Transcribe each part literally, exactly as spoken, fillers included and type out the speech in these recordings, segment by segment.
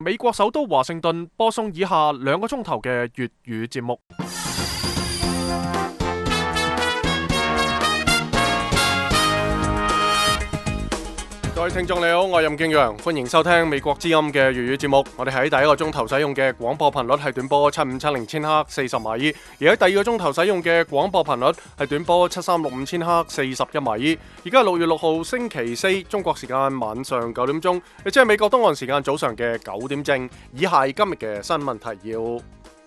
美國首都華盛頓播送以下兩個鐘頭嘅粵語節目。各位聽眾你好，我係任敬陽，歡迎收聽美國之音嘅粵語節目。我哋喺第一個鐘頭使用嘅廣播頻率係短波七五七零千赫四十米，而喺第二個鐘頭使用嘅廣播頻率係短波七三六五千赫四十一米。而家係六月六號星期四，中國時間晚上九點鐘，亦即係美國東岸時間早上嘅九點正。以下係今日嘅新聞提要。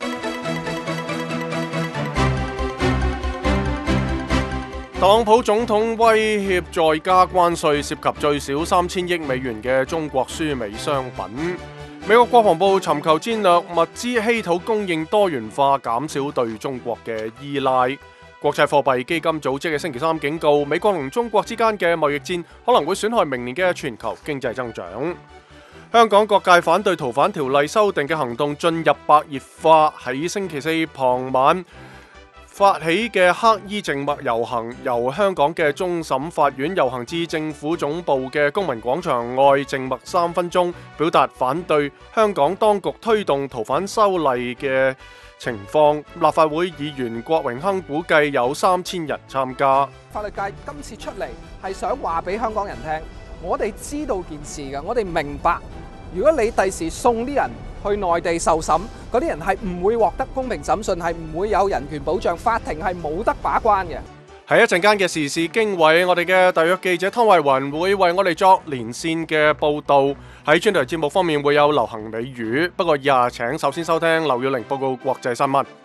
特朗普總統威脅再加關稅，涉及最少三千億美元嘅中國輸美商品。美國國防部尋求戰略物資稀土供應多元化，減少對中國嘅依賴。國際貨幣基金組織嘅星期三警告，美國同中國之間嘅貿易戰可能會損害明年嘅全球經濟增長。香港各界反對逃犯條例修訂嘅行動進入白熱化，喺星期四傍晚發起嘅黑衣靜默遊行，由香港嘅終審法院遊行至政府總部嘅公民廣場外靜默三分鐘，表達反對香港當局推動逃犯修例嘅情況。立法會議員郭榮鏗估計有三千人參加。 法律界今次出嚟係想話俾香港人聽，我哋知道件事嘅，我哋明白。如果你第時送啲人去內地受審，嗰啲人係唔會獲得公平審訊，係唔會有人權保障，法庭係冇得把關嘅。 喺一陣間嘅時事經緯，我哋嘅特約記者湯慧雲會為我哋作連線嘅報導。喺專題節目方面會有流行美語，不過以下請首先收聽劉耀玲報告國際新聞。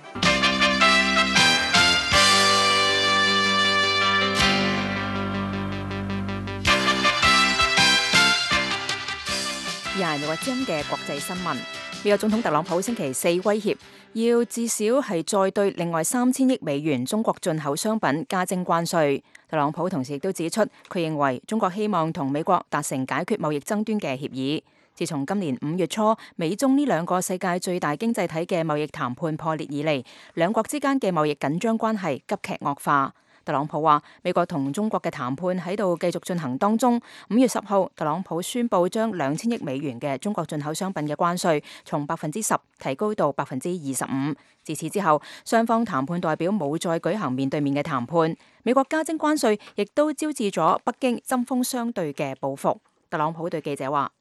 又係美國之音嘅國際新聞。美國總統特朗普星期四威脅，要至少係再對另外三千億美元中國進口商品加徵關稅。特朗普同時亦都指出，佢認為中國希望同美國達成解決貿易爭端嘅協議。自從今年五月初美中呢兩個世界最大經濟體嘅貿易談判破裂以嚟，兩國之間嘅貿易緊張關係急劇惡化。特朗普話：美國同中國嘅談判喺度繼續進行當中。五月十號，特朗普宣布將兩千億美元嘅中國進口商品嘅關稅從百分之十提高到百分之二十五。自此之後，雙方談判代表冇再舉行面對面嘅談判。美國加徵關稅亦都招致咗北京針鋒相對嘅報復。特朗普對記者話：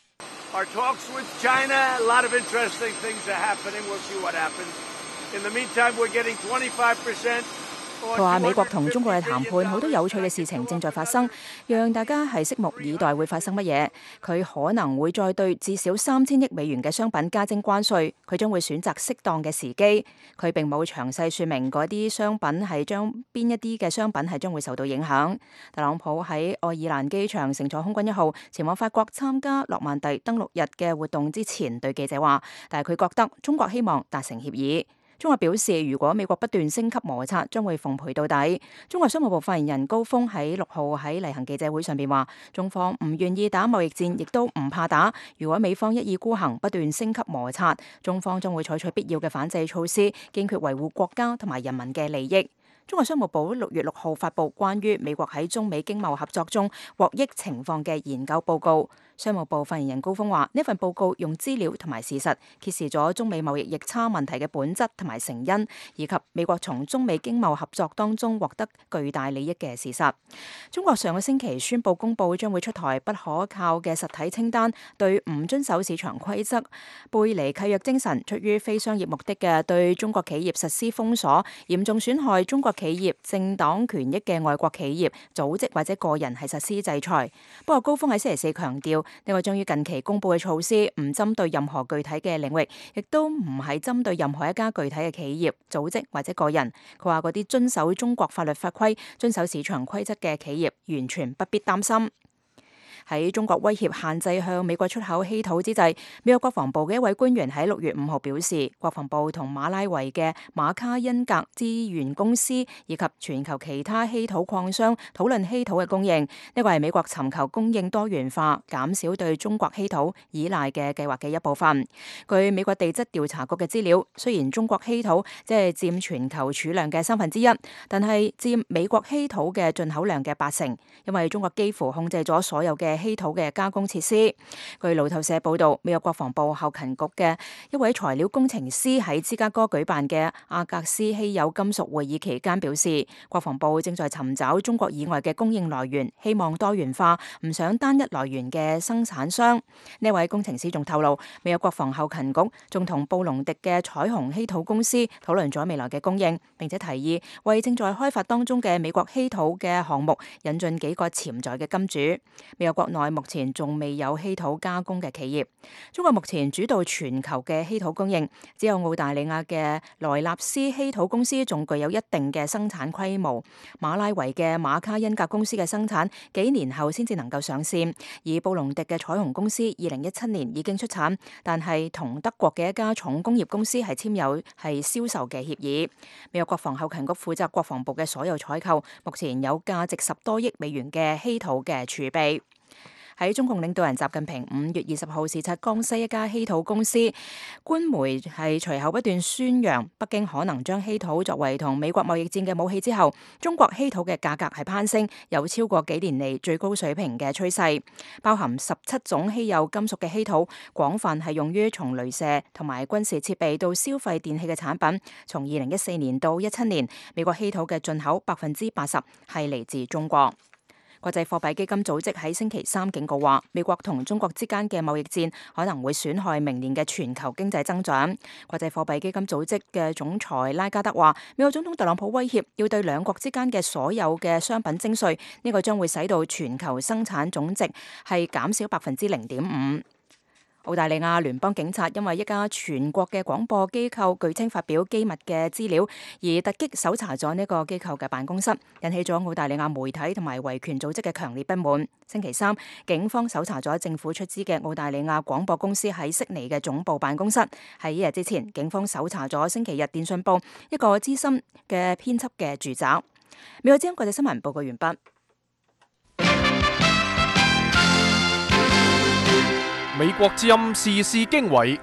Our talks with China, a lot of interesting things are happening. We'll see what happens. In the meantime, we're getting twenty-five percent. 佢話美國同中國嘅談判好多有趣嘅事情正在發生，讓大家係拭目以待會發生乜嘢。佢可能會再對至少三千億美元嘅商品加徵關稅，佢將會選擇適當嘅時機。佢並冇詳細說明嗰啲商品係將邊一啲嘅商品係將會受到影響。特朗普喺愛爾蘭機場乘坐空軍一號前往法國參加諾曼第登陸日嘅活動之前，對記者話，但係佢覺得中國希望達成協議。中國表示，如果美國不斷升級摩擦，將會奉陪到底。中國商務部發言人高峰喺六號喺例行記者會上邊話，中方唔願意打貿易戰，亦都唔怕打。如果美方一意孤行，不斷升級摩擦，中方將會採取必要嘅反制措施，堅決維護國家同埋人民嘅利益。中國商務部六月六號發布關於美國喺中美經貿合作中獲益情況嘅研究報告。商務部發言人高峰話：呢份報告用資料同埋事實揭示咗中美貿易逆差問題嘅本質同埋成因，以及美國從中美經貿合作當中獲得巨大利益嘅事實。中國上個星期宣布公佈將會出台不可靠嘅實體清單，對唔遵守市場規則、背離契約精神、出於非商業目的嘅對中國企業實施封鎖、嚴重損害中國企業正當權益嘅外國企業、組織或者個人係實施制裁。不過高峰喺星期四強調，呢個將於近期公布嘅措施唔針對任何具體嘅領域，亦都唔係針對任何一家具體嘅企業、組織或者個人。佢話嗰啲遵守中國法律法規、遵守市場規則嘅企業，完全不必擔心。喺中國威脅限制向美國出口稀土之際，美國國防部嘅一位官員喺六月五號表示，國防部同馬拉維嘅馬卡恩格資源公司以及全球其他稀土礦商討論稀土嘅供應。呢個係美國尋求供應多元化、減少對中國稀土依賴嘅計劃嘅一部分。據美國地質調查局嘅資料，雖然中國稀土只係佔全球儲量嘅三分之一，但係佔美國稀土嘅進口量嘅八成，因為中國幾乎控制咗所有嘅嘅稀土嘅加工設施。據路透社報道，美國國防部後勤局嘅一位材料工程師喺芝加哥舉辦嘅阿格斯稀有金屬會議期間表示，國防部正在尋找中國以外嘅供應來源，希望多元化，唔想單一來源嘅生產商。呢位工程師仲透露，美國國防後勤局仲同布隆迪嘅彩虹稀土公司討論咗未來嘅供應，並且提議為正在開發當中嘅美國稀土嘅項目引進幾個潛在嘅金主。美國國內目前仲未有稀土加工嘅企業。中國目前主導全球嘅稀土供應，只有澳大利亞嘅萊納斯稀土公司仲具有一定嘅生產規模。馬拉維嘅馬卡恩格公司嘅生產幾年後先至能夠上線，而布隆迪嘅彩虹公司二零一七年已經出產，但係同德國嘅一家重工業公司係簽有係銷售嘅協議。美國國防後勤局負責國防部嘅所有採購，目前有價值十多億美元嘅稀土嘅儲備。喺中共領導人習近平五月二十號視察江西一家稀土公司，官媒係隨後不斷宣揚北京可能將稀土作為同美國貿易戰嘅武器之後，中國稀土嘅價格係攀升，有超過幾年嚟最高水平嘅趨勢。包含十七種稀有金屬嘅稀土，廣泛係用於從雷射同埋軍事設備到消費電器嘅產品。從二零一四年到一七年，美國稀土嘅進口百分之八十係嚟自中國。國際貨幣基金組織喺星期三警告話，美國同中國之間嘅貿易戰可能會損害明年嘅全球經濟增長。國際貨幣基金組織嘅總裁拉加德話，美國總統特朗普威脅要對兩國之間嘅所有嘅商品徵稅，呢個將會使到全球生產總值係減少百分之零點五。澳大利亞聯邦警察因為一家全國嘅廣播機構據稱發表機密嘅資料，而突擊搜查咗呢個機構嘅辦公室，引起咗澳大利亞媒體同埋維權組織嘅強烈不滿。星期三，警方搜查咗政府出資嘅澳大利亞廣播公司喺悉尼嘅總部辦公室。喺一日之前，警方搜查咗星期日電訊報一個資深嘅編輯嘅住宅。美國之音國際新聞報告完畢。 美國之音時事經緯，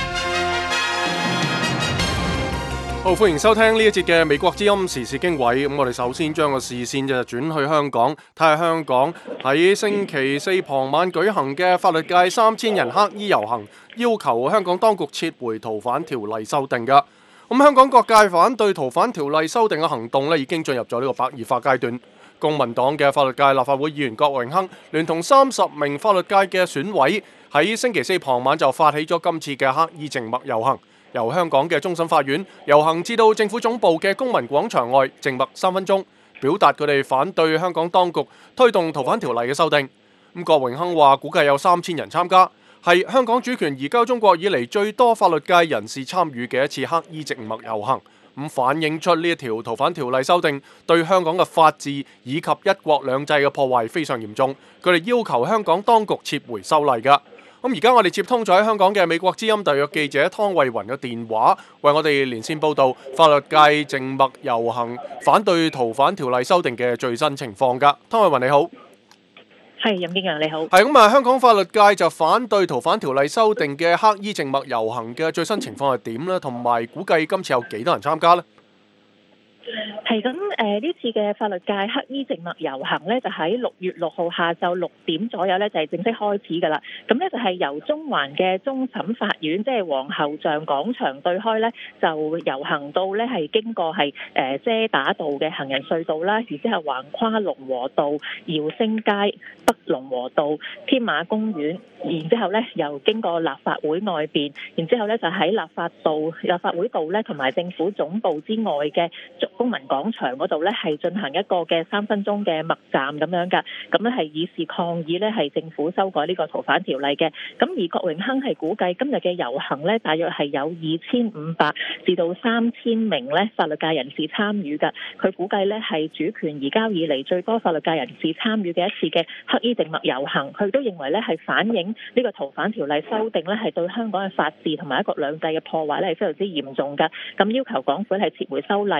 好，歡迎收聽呢一節嘅美國之音時事經緯。咁我哋首先將個視線就轉去香港，睇下香港喺星期四傍晚舉行嘅法律界三千人黑衣遊行，要求香港當局撤回逃犯條例修訂㗎。咁香港各界反對逃犯條例修訂嘅行動咧，已經進入咗呢個白熱化階段。公民黨嘅法律界立法會議員郭榮鏗聯同三十名法律界嘅選委喺星期四傍晚就發起咗今次嘅黑衣靜默遊行，由香港嘅終審法院遊行至到政府總部嘅公民廣場外靜默三分鐘，表達佢哋反對香港當局推動逃犯條例嘅修訂。咁郭榮鏗話估計有三千人參加，係香港主權移交中國以嚟最多法律界人士參與嘅一次黑衣靜默遊行。咁反映出呢一條逃犯條例修訂對香港嘅法治以及一國兩制嘅破壞非常嚴重，佢哋要求香港當局撤回修例㗎。咁而家我哋接通咗喺香港嘅美國之音特約記者湯慧雲嘅電話，為我哋連線報道法律界靜默遊行反對逃犯條例修訂嘅最新情況㗎。湯慧雲你好。 係，任敬揚你好。 係咁啊，香港法律界就反對逃犯條例修訂嘅黑衣靜默遊行嘅最新情況係點呢？同埋估計今次有幾多人參加呢？ 係咁，誒呢次嘅法律界黑衣靜默遊行呢，就喺六月六號下晝六點左右呢，就係正式開始㗎啦。咁呢，就係由中環嘅終審法院，即係皇后像廣場對開呢，就遊行到呢係經過係誒遮打道嘅行人隧道啦，然之後橫跨龍和道、耀星街、北龍和道、添馬公園，然之後呢又經過立法會外邊，然之後呢就喺立法道、立法會道呢，同埋政府總部之外嘅公民廣場嗰度咧，係進行一個嘅三分鐘嘅默站咁樣噶，咁咧係以示抗議咧，係政府修改呢個逃犯條例嘅。咁而郭榮鏗係估計今日嘅遊行咧，大約係有二千五百至到三千名咧法律界人士參與噶。佢估計咧係主權移交以嚟最多法律界人士參與嘅一次嘅黑衣靜默遊行。佢都認為咧係反映呢個逃犯條例修訂咧係對香港嘅法治同埋一國兩制嘅破壞咧係非常之嚴重噶。咁要求港府係撤回修例。佢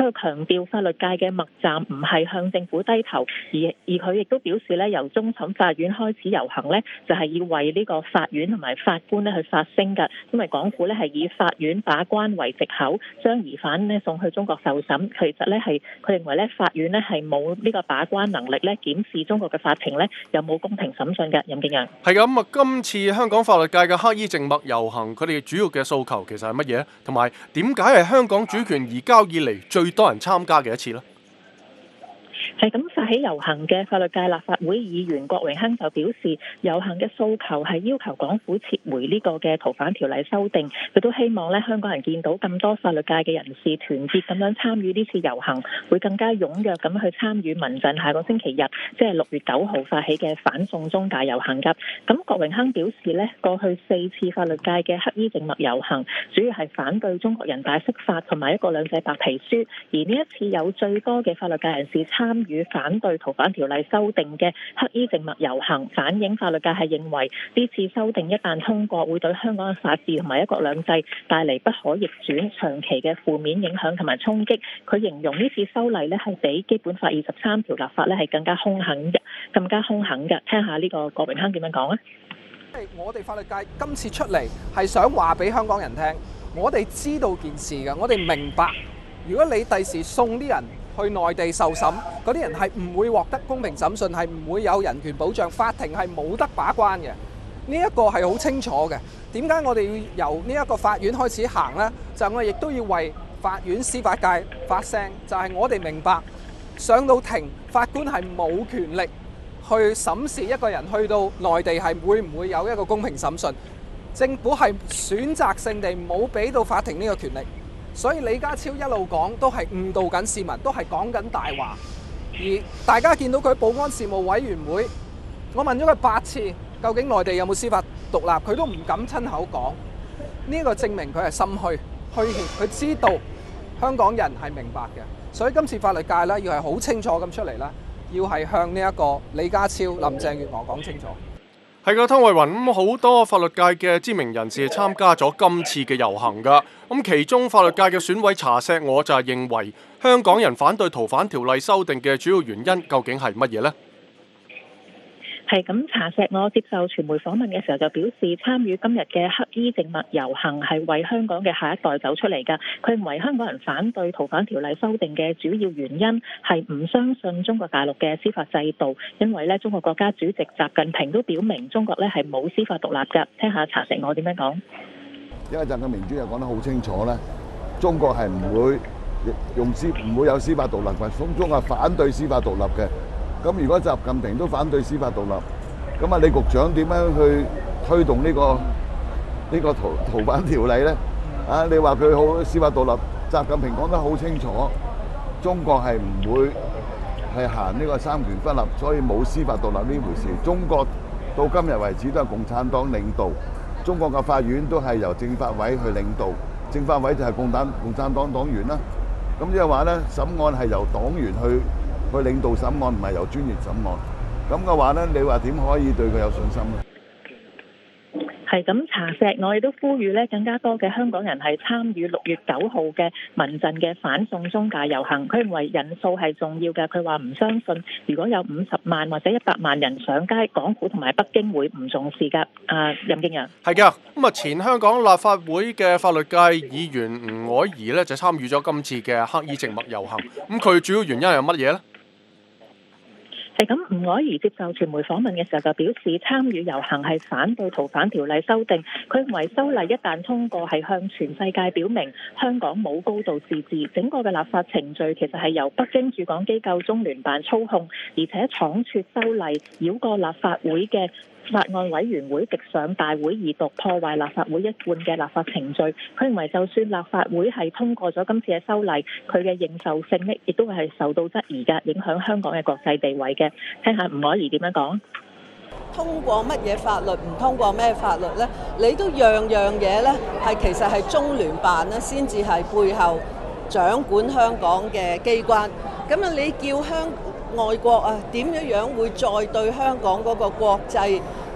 佢強調法律界嘅默站唔係向政府低頭，而而佢亦都表示咧，由終審法院開始遊行咧，就係要為呢個法院同埋法官咧去發聲㗎。因為港府咧係以法院把關為藉口，將疑犯咧送去中國受審。其實咧係佢認為咧，法院咧係冇呢個把關能力咧，檢視中國嘅法庭咧有冇公平審訊嘅。任敬陽係咁啊！今次香港法律界嘅黑衣靜默遊行，佢哋主要嘅訴求其實係乜嘢？同埋點解係香港主權移交以嚟最多人參加嘅一次呢？ 係咁，發起遊行嘅法律界立法會議員郭榮鏗就表示，遊行嘅訴求係要求港府撤回呢個嘅逃犯條例修訂。佢都希望咧，香港人見到咁多法律界嘅人士團結咁樣參與呢次遊行，會更加踴躍咁去參與民陣下個星期日，即係六月九號發起嘅反送中大遊行㗎。咁郭榮鏗表示咧，過去四次法律界嘅黑衣靜默遊行，主要係反對中國人大釋法同埋一國兩制白皮書，而呢一次有最多嘅法律界人士參與反對逃犯條例修訂嘅黑衣靜默遊行，反映法律界係認為呢次修訂一旦通過，會對香港嘅法治同埋一國兩制帶嚟不可逆轉、長期嘅負面影響同埋衝擊。佢形容呢次修例咧係比基本法二十三條立法咧係更加兇狠嘅，更加兇狠嘅。聽下呢個郭榮鏗點樣講啊？ 我哋法律界今次出嚟係想話俾香港人聽，我哋知道件事嘅，我哋明白。如果你第時送啲人去內地受審，嗰啲人係唔會獲得公平審訊，係唔會有人權保障，法庭係冇得把關嘅。呢一個係好清楚嘅。點解我哋要由呢一個法院開始行呢？就係我哋亦都要為法院司法界發聲，就係我哋明白上到庭，法官係冇權力去審視一個人去到內地係會唔會有一個公平審訊。政府係選擇性地冇俾到法庭呢個權力。所以李家超一路講都係誤導緊市民，都係講緊大話。而大家見到佢保安事務委員會，我問咗佢八次，究竟內地有冇司法獨立，佢都唔敢親口講。呢個證明佢係心虛、虛怯，佢知道香港人係明白嘅。所以今次法律界咧，要係好清楚咁出嚟啦，要係向呢一個李家超、林鄭月娥講清楚。 係噶，湯慧雲，咁好多法律界嘅知名人士參加咗今次嘅遊行噶。咁其中法律界嘅選委查錫我就係認為香港人反對逃犯條例修訂嘅主要原因究竟係乜嘢呢？ 係咁，查錫我接受傳媒訪問嘅時候就表示，參與今日嘅黑衣靜默遊行係為香港嘅下一代走出嚟㗎。佢認為香港人反對逃犯條例修訂嘅主要原因係唔相信中國大陸嘅司法制度，因為咧中國國家主席習近平都表明中國咧係冇司法獨立㗎。聽下查錫我點樣講。 因為習近平主席講得好清楚咧，中國係唔會用司唔會有司法獨立嘅，中國係反對司法獨立嘅。咁如果習近平都反對司法獨立，咁啊李局長點樣去推動呢個呢個逃逃犯條例咧？啊，你話佢好司法獨立，習近平講得好清楚，中國係唔會係行呢個三權分立，所以冇司法獨立呢回事。中國到今日為止都係共產黨領導，中國嘅法院都係由政法委去領導，政法委就係共產共產黨黨員啦。咁即係話咧，審案係由黨員去。去領導審案，唔係由專業審案。咁嘅話咧，你話點可以對佢有信心咧？ 係咁，查錫我亦都呼籲咧，更加多嘅香港人係參與六月九號嘅民陣嘅反送中大遊行。佢認為人數係重要嘅。佢話唔相信，如果有五十萬或者一百萬人上街，港府同埋北京會唔重視㗎。啊，任敬陽係㗎。咁啊，前香港立法會嘅法律界議員吳靄儀咧就參與咗今次嘅黑衣靜默遊行。咁佢主要原因係乜嘢咧？ 係咁，吳靄儀接受傳媒訪問嘅時候就表示，參與遊行係反對逃犯條例修訂。佢認為修例一旦通過，係向全世界表明香港冇高度自治，整個嘅立法程序其實係由北京駐港機構中聯辦操控，而且倉促修例，繞過立法會嘅法案委員會，直上大會二讀，破壞立法會一貫嘅立法程序。佢認為就算立法會係通過咗今次嘅修例，佢嘅認受性呢亦都係受到質疑嘅，影響香港嘅國際地位嘅。聽下吳靄儀點樣講。 通過乜嘢法律，唔通過咩法律呢？你都樣樣嘢呢，係其實係中聯辦呢先至係背後掌管香港嘅機關。咁啊，你叫香外國啊點樣樣會再對香港嗰個國際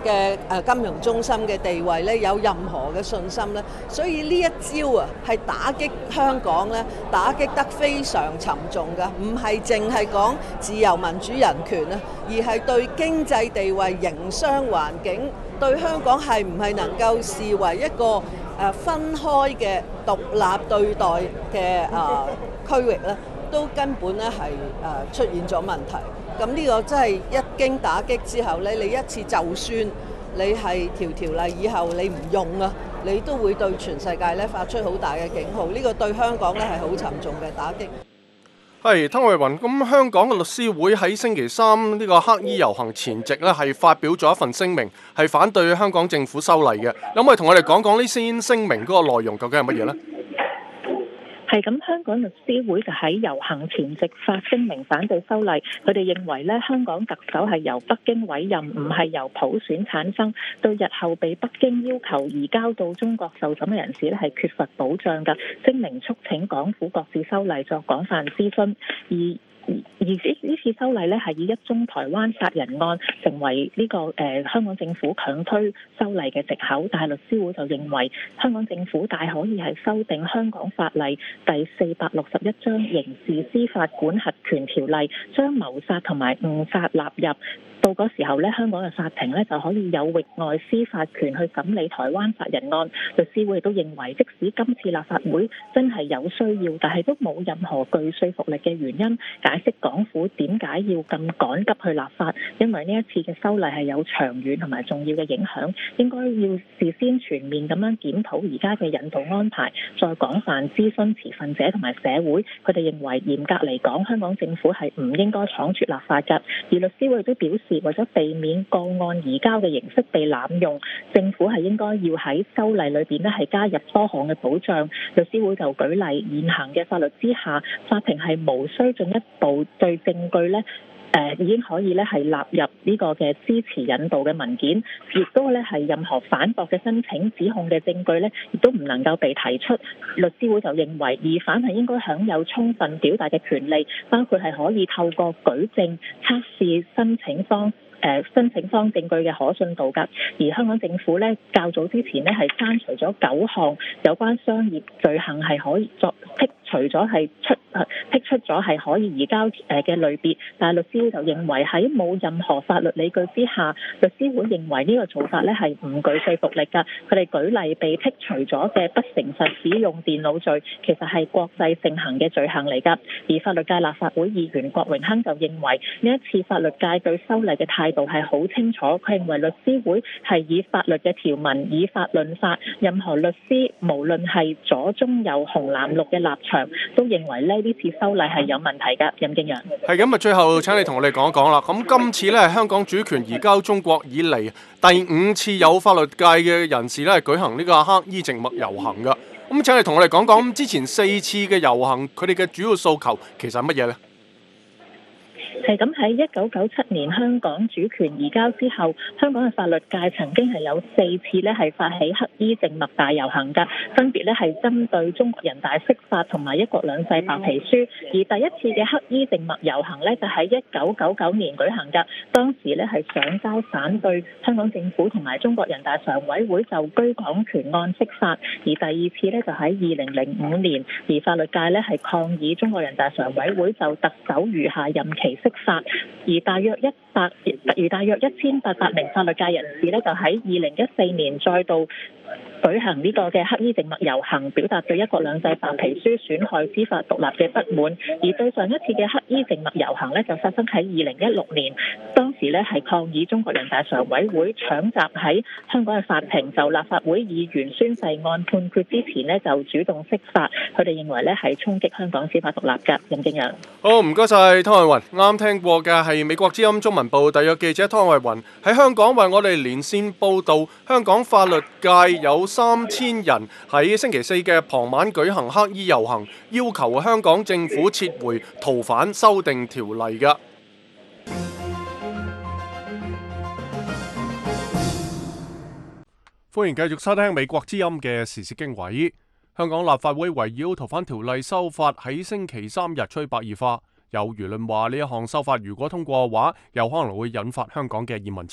嘅誒金融中心嘅地位咧有任何嘅信心咧，所以呢一招啊係打擊香港咧，打擊得非常沉重㗎，唔係淨係講自由民主人權啊，而係對經濟地位、營商環境，對香港係唔係能夠視為一個誒分開嘅獨立對待嘅誒區域咧，都根本咧係誒出現咗問題。咁呢個真係一經打擊之後咧，你一次就算你係條條例以後你唔用啊，你都會對全世界咧發出好大嘅警號。呢個對香港咧係好沉重嘅打擊。 係湯慧雲，咁香港嘅律師會喺星期三呢個黑衣遊行前夕咧，係發表咗一份聲明，係反對香港政府修例嘅。可唔可以同我哋講講呢先聲明嗰個內容究竟係乜嘢呢？ 係咁，香港律師會就喺遊行前夕發聲明反對修例。佢哋認為咧，香港特首係由北京委任，唔係由普選產生，對日後被北京要求移交到中國受審嘅人士咧係缺乏保障㗎。聲明促請港府擱置修例作廣泛諮詢，而而呢呢次修例咧係以一宗台灣殺人案成為呢、這個誒、呃、香港政府強推修例嘅藉口，但係律師會就認為香港政府大可以係修訂香港法例第四百六十一章刑事司法管轄權條例，將謀殺同埋誤殺納入。到嗰時候咧，香港嘅法庭咧就可以有域外司法權去審理台灣殺人案。律師會亦都認為，即使今次立法會真係有需要，但係都冇任何具說服力嘅原因解釋港府點解要咁趕急去立法，因為呢一次嘅修例係有長遠同埋重要嘅影響，應該要事先全面咁樣檢討而家嘅引渡安排，再廣泛諮詢持份者同埋社會。佢哋認為嚴格嚟講，香港政府係唔應該倉促立法㗎。而律師會亦都表示，為咗避免個案移交嘅形式被濫用，政府係應該要喺修例裏邊咧係加入多項嘅保障。律師會就舉例，現行嘅法律之下，法庭係無需進一步對證據咧。誒、呃、已經可以咧係納入呢個嘅支持引渡嘅文件，亦都咧係任何反駁嘅申請、指控嘅證據咧，亦都唔能夠被提出。律師會就認為，疑犯係應該享有充分表達嘅權利，包括係可以透過舉證測試申請方。誒申請方證據嘅可信度㗎，而香港政府咧較早之前咧係刪除咗九項有關商業罪行係可以作剔除咗係出剔出咗係可以移交誒嘅類別，但係律師會就認為喺冇任何法律理據之下，律師會認為呢個做法咧係唔具說服力㗎。佢哋舉例被剔除咗嘅不誠實使用電腦罪，其實係國際盛行嘅罪行嚟㗎。而法律界立法會議員郭榮鏗就認為呢一次法律界對修例嘅態度係好清楚，佢認為律師會係以法律嘅條文以法論法，任何律師無論係左中右紅藍綠嘅立場，都認為咧呢次修例係有問題㗎。任敬陽係咁啊，最後請你同我哋講一講啦。咁今次咧係香港主權移交中國以嚟第五次有法律界嘅人士咧係舉行呢個黑衣靜默遊行㗎。咁請你同我哋講講之前四次嘅遊行，佢哋嘅主要訴求其實係乜嘢呢？ 係咁，喺一九九七年香港主權移交之後，香港嘅法律界曾經係有四次咧係發起黑衣靜默大遊行㗎，分別咧係針對中國人大釋法同埋一國兩制白皮書。而第一次嘅黑衣靜默遊行咧就喺一九九九年舉行㗎，當時咧係上街反對香港政府同埋中國人大常委會就居港權案釋法。而第二次咧就喺二零零五年，而法律界咧係抗議中國人大常委會就特首餘下任期釋法，而大約一百而大約一千八百名法律界人士咧，就喺二零一四年再度舉行呢個嘅黑衣靜默遊行，表達對一國兩制白皮書損害司法獨立嘅不滿。而對上一次嘅黑衣靜默遊行咧，就發生喺二零一六年，當時咧係抗議中國人大常委會搶閘喺香港嘅法庭就立法會議員宣誓案判決之前咧就主動釋法，佢哋認為咧係衝擊香港司法獨立㗎。任敬陽， 好，唔該晒湯慧雲。啱聽過嘅係美國之音中文部特約記者湯慧雲喺香港為我哋連線報導，香港法律界有三千人喺星期四嘅傍晚舉行黑衣遊行，要求香港政府撤回逃犯修訂條例㗎。歡迎繼續收聽美國之音嘅時事經緯。香港立法會圍繞逃犯條例修法喺星期三日趨白熱化，有輿論話呢一項修法如果通過嘅話，有可能會引發香港嘅移民潮。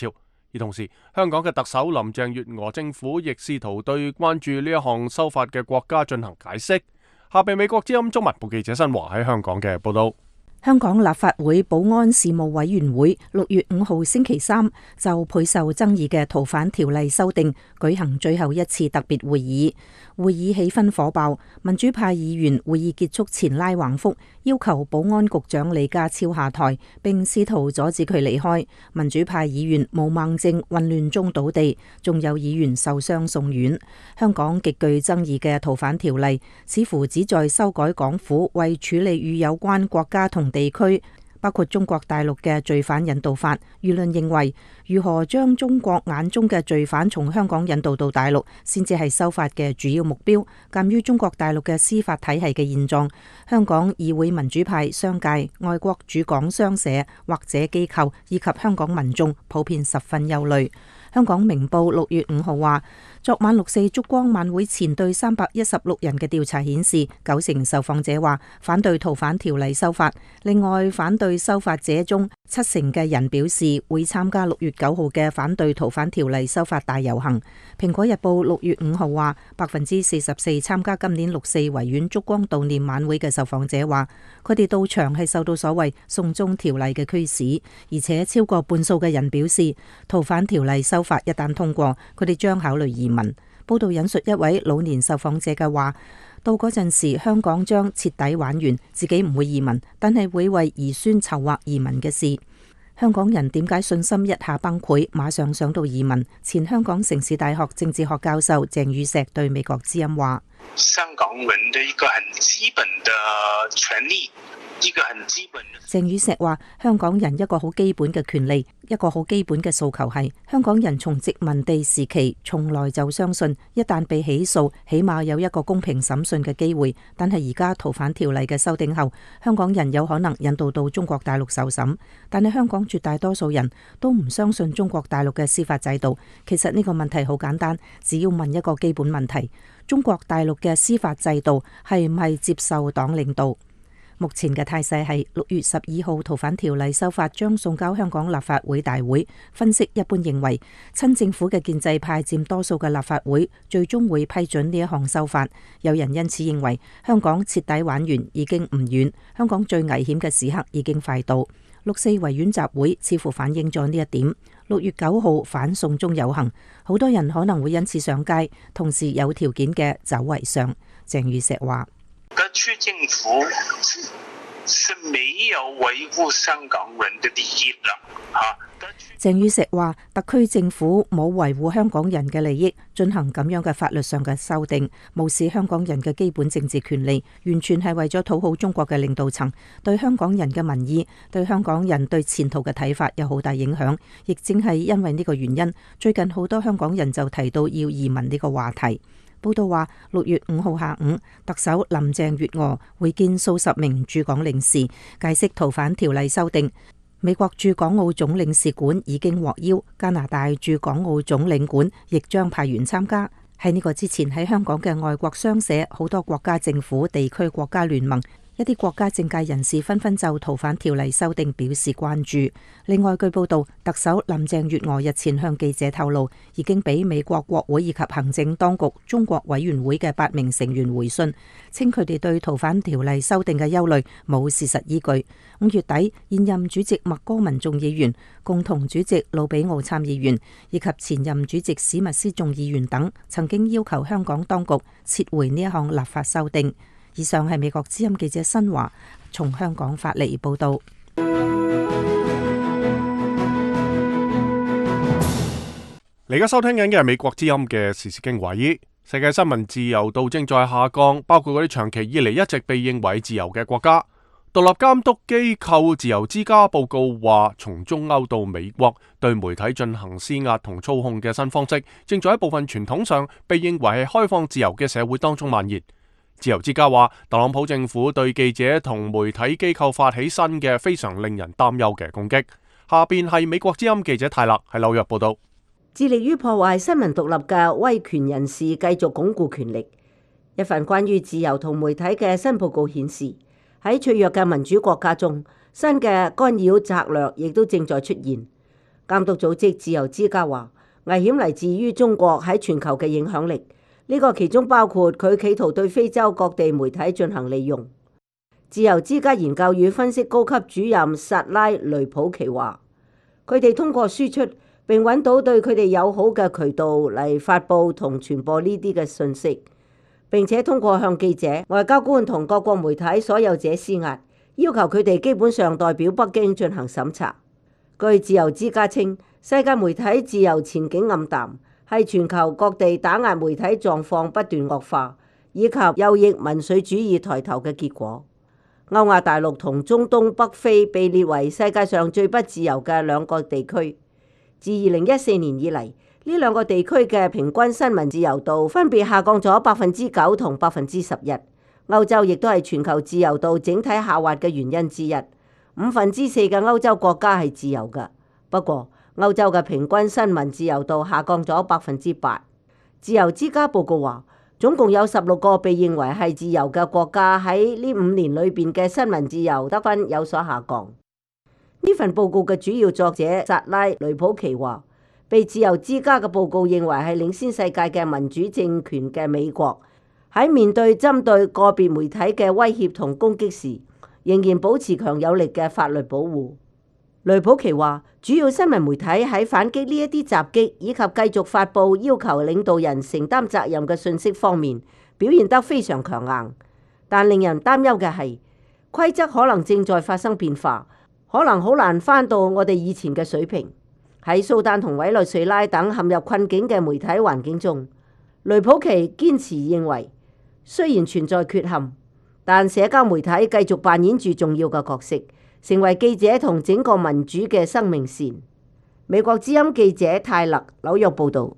而同時，香港嘅特首林鄭月娥政府亦試圖對關注呢一項修法嘅國家進行解釋。下邊美國之音中文部記者新華喺香港嘅報道。 香港立法會保安事務委員會六月五號星期三就倍受爭議嘅逃犯條例修訂舉行最後一次特別會議，會議氣氛火爆，民主派議員會議結束前拉橫幅，要求保安局長李家超下台，並試圖阻止佢離開。民主派議員毛孟靜混亂中倒地，仲有議員受傷送院。香港極具爭議嘅逃犯條例似乎旨在修改港府為處理與有關國家同地區包括中國大陸嘅罪犯引渡法。輿論認為，如何將中國眼中嘅罪犯從香港引渡到大陸，先至係修法嘅主要目標。鑑於中國大陸嘅司法體系嘅現狀，香港議會民主派、商界、外國駐港商社或者機構以及香港民眾普遍十分憂慮。香港明報六月五號話，昨晚六四燭光晚會前對三百一十六人嘅調查顯示，九成受訪者話反對逃犯條例修法。另外，反對修法者中，七成嘅人表示會參加六月九號嘅反對逃犯條例修法大遊行。蘋果日報六月五號話，百分之四十四參加今年六四維園燭光悼念晚會嘅受訪者話，佢哋到場係受到所謂送中條例嘅驅使，而且超過半數嘅人表示逃犯條例修法一旦通過，佢哋將考慮移民。報道引述一位老年受訪者嘅話，到嗰陣時香港將徹底玩完，自己唔會移民，但係會為兒孫籌劃移民嘅事。香港人點解信心一下崩潰，馬上想到移民？前香港城市大學政治學教授鄭宇碩對美國之音話： 香港人的一個很基本的權利，一個很基本的。 鄭宇碩話：香港人一個好基本嘅權利，一個好基本嘅訴求係，香港人從殖民地時期從來就相信，一旦被起訴，起碼有一個公平審訊嘅機會。但係而家逃犯條例嘅修訂後，香港人有可能引渡到中國大陸受審，但係香港絕大多數人都唔相信中國大陸嘅司法制度。其實呢個問題好簡單，只要問一個基本問題：中國大陸嘅司法制度係唔係接受黨領導？目前嘅態勢係六月十二號逃犯條例修法將送交香港立法會大會。分析一般認為，親政府嘅建制派佔多數嘅立法會最終會批准呢一項修法。有人因此認為，香港徹底玩完已經唔遠，香港最危險嘅時刻已經快到。六四維園集會似乎反映咗呢一點。六月九號反送中遊行，好多人可能會因此上街，同時有條件嘅走為上。鄭宇碩話： 特區政府是沒有維護香港人的利益啦。 鄭宇碩話：特區政府冇維護香港人嘅利益，進行咁樣嘅法律上嘅修訂，無視香港人嘅基本政治權利，完全係為咗討好中國嘅領導層，對香港人嘅民意、對香港人對前途嘅睇法有好大影響。亦正係因為呢個原因，最近好多香港人就提到要移民呢個話題。報道話，六月五號下午，特首林鄭月娥會見數十名駐港領事，解釋逃犯條例修訂。美國駐港澳總領事館已經獲邀，加拿大駐港澳總領館亦將派員參加。喺呢個之前，喺香港嘅外國商社、好多國家政府、地區國家聯盟、一啲國家政界人士紛紛就逃犯條例修訂表示關注。另外，據報道，特首林鄭月娥日前向記者透露，已經俾美國國會以及行政當局中國委員會嘅八名成員回信，稱佢哋對逃犯條例修訂嘅憂慮冇事實依據。五月底，現任主席麥哥民眾議員、共同主席魯比奧參議員以及前任主席史密斯眾議員等，曾經要求香港當局撤回呢一項立法修訂。以上係美國之音記者新華從香港發嚟報道。 你而家收聽緊嘅係美國之音嘅時事經緯。世界新聞自由度正在下降，包括嗰啲長期以嚟一直被認為自由嘅國家。獨立監督機構自由之家報告話，從中歐到美國對媒體進行施壓同操控嘅新方式，正在一部分傳統上被認為係開放自由嘅社會當中蔓延。自由之家話，特朗普政府對記者同媒體機構發起新嘅非常令人擔憂嘅攻擊。下邊係美國之音記者泰勒喺紐約報道。 致力於破壞新聞獨立嘅威權人士繼續鞏固權力。一份關於自由同媒體嘅新報告顯示，喺脆弱嘅民主國家中，新嘅干擾策略亦都正在出現。 監督組織自由之家話，危險嚟自於中國喺全球嘅影響力，呢個其中包括佢企圖對非洲各地媒體進行利用。自由之家研究與分析高級主任薩拉雷普奇話，佢哋通過輸出並揾到對佢哋友好嘅渠道嚟發布同傳播呢啲嘅信息，並且通過向記者、外交官同各國媒體所有者施壓，要求佢哋基本上代表北京進行審查。據自由之家稱，世界媒體自由前景暗淡，係全球各地打壓媒體狀況不斷惡化，以及右翼民粹主義抬頭嘅結果。歐亞大陸同中東北非被列為世界上最不自由嘅兩個地區。自二零一四年以嚟，呢兩個地區嘅平均新聞自由度分別下降咗百分之九同百分之十一。歐洲亦都係全球自由度整體下滑嘅原因之一。五分之四嘅歐洲國家係自由嘅，不過歐洲嘅平均新聞自由度下降咗百分之八。自由之家報告話，總共有十六個被認為係自由嘅國家喺呢五年裏邊嘅新聞自由得分有所下降。呢份報告嘅主要作者薩拉雷普奇話，被自由之家嘅報告認為係領先世界嘅民主政權嘅美國，喺面對針對個別媒體嘅威脅同攻擊時，仍然保持強有力嘅法律保護。雷普奇話，主要新聞媒體喺反擊呢一啲襲擊以及繼續發布要求領導人承擔責任嘅信息方面表現得非常強硬，但令人擔憂嘅係規則可能正在發生變化，可能好難返到我哋以前嘅水平。喺蘇丹同委內瑞拉等陷入困境嘅媒體環境中，雷普奇堅持認為，雖然存在缺陷，但社交媒體繼續扮演住重要嘅角色，成為記者同整個民主嘅生命線。美國之音記者泰勒紐約報導。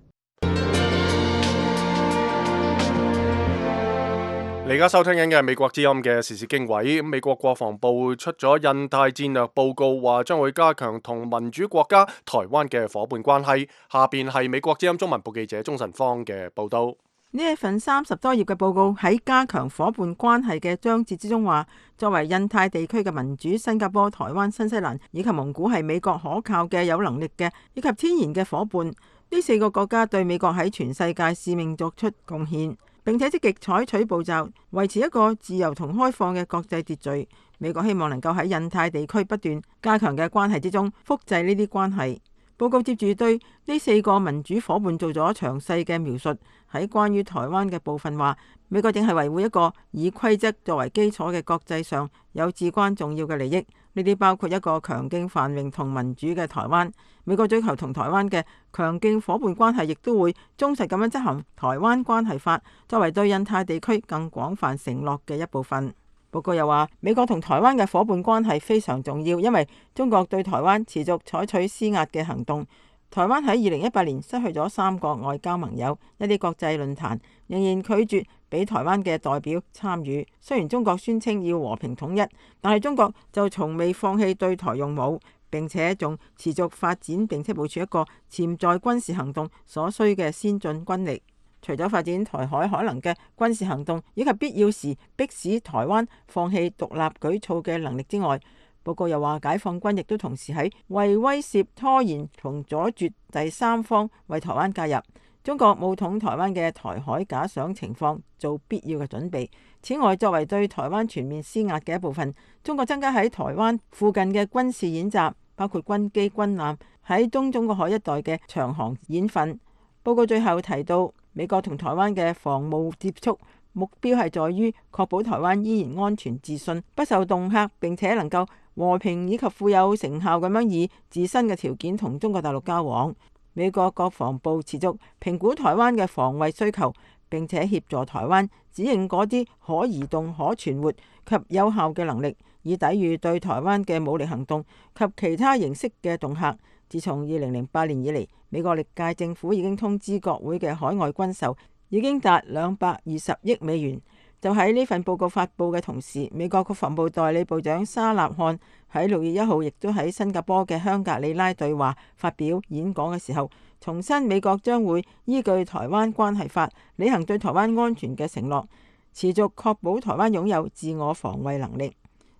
你而家收聽緊嘅係美國之音嘅時事經緯。美國國防部出咗印太戰略報告，話將會加強同民主國家台灣嘅夥伴關係。下邊係美國之音中文部記者鍾晨芳嘅報道。 呢一份三十多頁嘅報告喺加強夥伴關係嘅章節之中話，作為印太地區嘅民主，新加坡、台灣、新西蘭以及蒙古係美國可靠嘅、有能力嘅以及天然嘅夥伴。呢四個國家對美國喺全世界使命作出貢獻，並且積極採取步驟，維持一個自由同開放嘅國際秩序。美國希望能夠喺印太地區不斷加強嘅關係之中，複製呢啲關係。報告接住對呢四個民主夥伴做咗詳細嘅描述。喺關於台灣嘅部分話，美國正係維護一個以規則作為基礎嘅國際上有至關重要嘅利益。呢啲包括一個強勁繁榮同民主嘅台灣。美國追求同台灣嘅強勁夥伴關係，亦都會忠實咁樣執行《台灣關係法》，作為對印太地區更廣泛承諾嘅一部分。報告又話，美國同台灣嘅夥伴關係非常重要，因為中國對台灣持續採取施壓嘅行動。台灣喺二零一八年失去咗三個外交盟友，一啲國際論壇仍然拒絕俾台灣嘅代表參與。雖然中國宣稱要和平統一，但係中國就從未放棄對台用武，並且仲持續發展並且部署一個潛在軍事行動所需嘅先進軍力。除咗發展台海可能嘅軍事行動，以及必要時迫使台灣放棄獨立舉措嘅能力之外，報告又話，解放軍亦都同時喺為威懾、拖延同阻絕第三方為台灣介入。中國武統台灣嘅台海假想情況做必要嘅準備。此外，作為對台灣全面施壓嘅一部分，中國增加喺台灣附近嘅軍事演習，包括軍機、軍艦喺東中國海一帶嘅長航演訓。報告最後提到，美國同台灣嘅防務接觸目標係在於確保台灣依然安全自信，不受恫嚇，並且能夠和平以及富有成效咁樣以自身嘅條件同中國大陸交往。美國國防部持續評估台灣嘅防衛需求，並且協助台灣指認嗰啲可移動、可存活及有效嘅能力，以抵禦對台灣嘅武力行動及其他形式嘅恫嚇。自從二零零八年以嚟，美國歷屆政府已經通知國會嘅海外軍售已經達兩百二十億美元。就喺呢份報告發布嘅同時，美國國防部代理部長沙納漢喺六月一號亦都喺新加坡嘅香格里拉對話發表演講嘅時候，重申美國將會依據《台灣關係法》履行對台灣安全嘅承諾，持續確保台灣擁有自我防衛能力。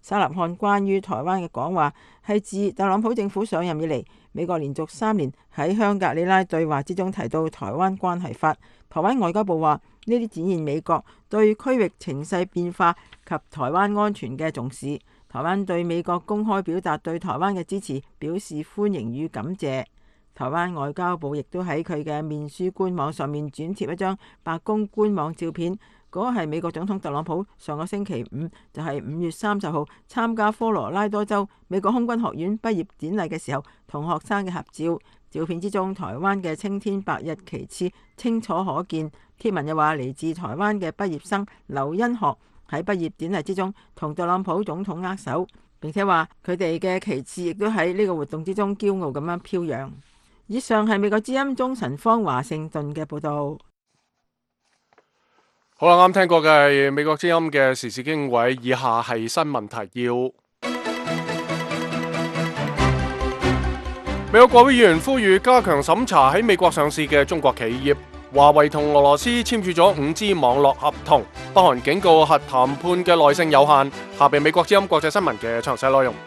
沙納漢關於台灣嘅講話係自特朗普政府上任以嚟，美國連續三年喺香格里拉對話之中提到台灣關係法。台灣外交部話呢啲展現美國對區域情勢變化及台灣安全嘅重視。台灣對美國公開表達對台灣嘅支持表示歡迎與感謝。台灣外交部亦都喺佢嘅面書官網上面轉貼一張白宮官網照片，嗰個係美國總統特朗普上個星期五，就係五月三十號參加科羅拉多州美國空軍學院畢業典禮嘅時候同學生嘅合照。照片之中，台灣嘅青天白日旗幟清楚可見。貼文又話嚟自台灣嘅畢業生劉恩學喺畢業典禮之中同特朗普總統握手，並且話佢哋嘅旗幟亦都喺呢個活動之中驕傲咁樣飄揚。以上係美國之音鐘晨芳華盛頓嘅報道。 好啦，啱聽過嘅係美國之音嘅時事經緯，以下係新聞提要。美國國會議員呼籲加強審查喺美國上市嘅中國企業。華為同俄羅斯簽署咗五 G 網絡合同，北韓警告核談判嘅耐性有限。下邊美國之音國際新聞嘅詳細內容。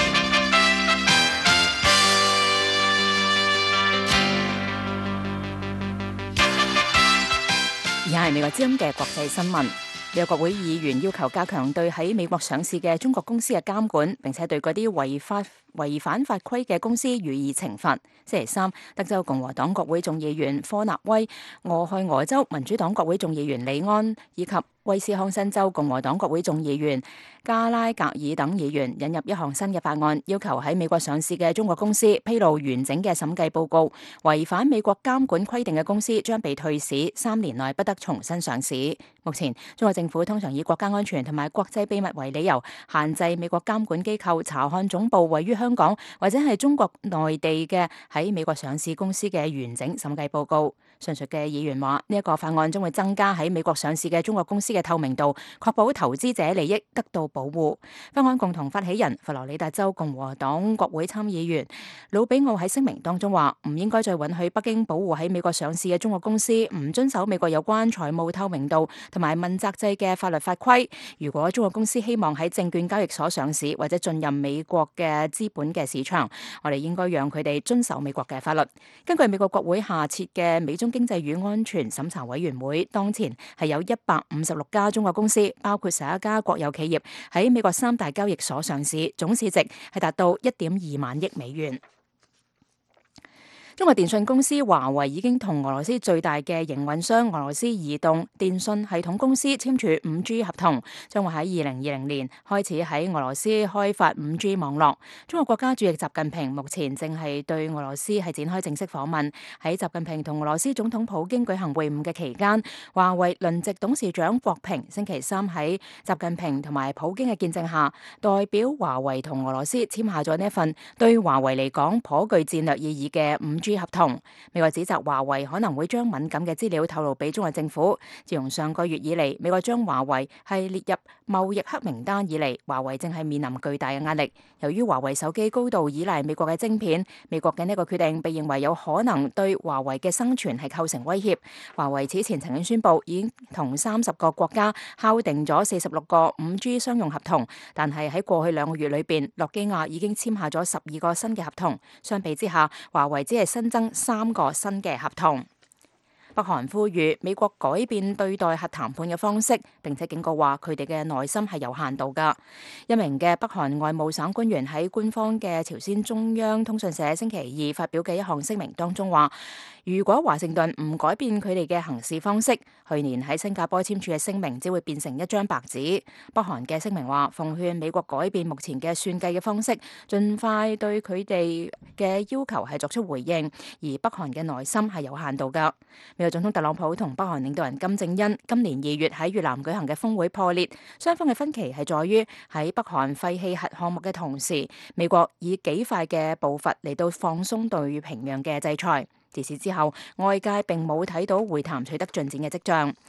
以下係美國之音嘅國際新聞。美國國會議員要求加強對喺美國上市嘅中國公司嘅監管，並且對嗰啲違法違反法規嘅公司予以懲罰。星期三，德州共和黨國會眾議員科納威、俄亥俄州民主黨國會眾議員李安以及威斯康辛州共和黨國會眾議員加拉格爾等議員引入一項新嘅法案，要求喺美國上市嘅中國公司披露完整嘅審計報告。違反美國監管規定嘅公司將被退市，三年內不得重新上市。目前，中國政府通常以國家安全同埋國際秘密為理由，限制美國監管機構查看總部位於香港或者係中國內地嘅喺美國上市公司嘅完整審計報告。上述嘅議員話，呢一個法案將會增加喺美國上市嘅中國公司嘅透明度，確保投資者利益得到保護。法案共同發起人佛羅里達州共和黨國會參議員魯比奧喺聲明當中話，唔應該再允許北京保護喺美國上市嘅中國公司唔遵守美國有關財務透明度同埋問責制嘅法律法規。如果中國公司希望喺證券交易所上市或者進入美國嘅資本嘅市場，我哋應該讓佢哋遵守美國嘅法律。根據美國國會下設嘅美中經濟與安全審查委員會，當前係有一百五十六家中國公司，包括十一家國有企業喺美國三大交易所上市，總市值係達到一點二萬億美元。中國電信公司華為已經同俄羅斯最大嘅營運商俄羅斯移動電信系統公司簽署五 G 合同，將會喺二零二零年開始喺俄羅斯開發五 G 網絡。中國國家主席習近平目前正係對俄羅斯係展開正式訪問。喺習近平同俄羅斯總統普京舉行會晤嘅期間，華為輪值董事長郭平星期三喺習近平同埋普京嘅見證下，代表華為同俄羅斯簽下咗呢一份對華為嚟講頗具戰略意義嘅五 G 合同。美國指責華為可能會將敏感嘅資料透露俾中國政府。自從上個月以嚟，美國將華為係列入貿易黑名單以嚟，華為正係面臨巨大嘅壓力。由於華為手機高度依賴美國嘅晶片，美國嘅呢個決定被認為有可能對華為嘅生存係構成威脅。華為此前曾經宣布已經同三十個國家敲定咗四十六個五 G 商用合同，但係喺過去兩個月裏邊，諾基亞已經簽下咗十二個新嘅合同。相比之下，華為只係新增三個新嘅合同。北韓呼籲美國改變對待核談判嘅方式，並且警告話佢哋嘅耐心係有限度㗎。一名嘅北韓外務省官員喺官方嘅朝鮮中央通訊社星期二發表嘅一項聲明當中話，如果華盛頓唔改變佢哋嘅行事方式，去年喺新加坡簽署嘅聲明只會變成一張白紙。北韓嘅聲明話，奉勸美國改變目前嘅算計嘅方式，盡快對佢哋嘅要求係作出回應，而北韓嘅耐心係有限度㗎。美國總統特朗普同北韓領導人金正恩今年二月喺越南舉行嘅峰會破裂，雙方嘅分歧係在於喺北韓廢棄核項目嘅同時，美國以幾快嘅步伐嚟到放鬆對平壤嘅制裁。自此之後，外界並冇睇到會談取得進展嘅跡象。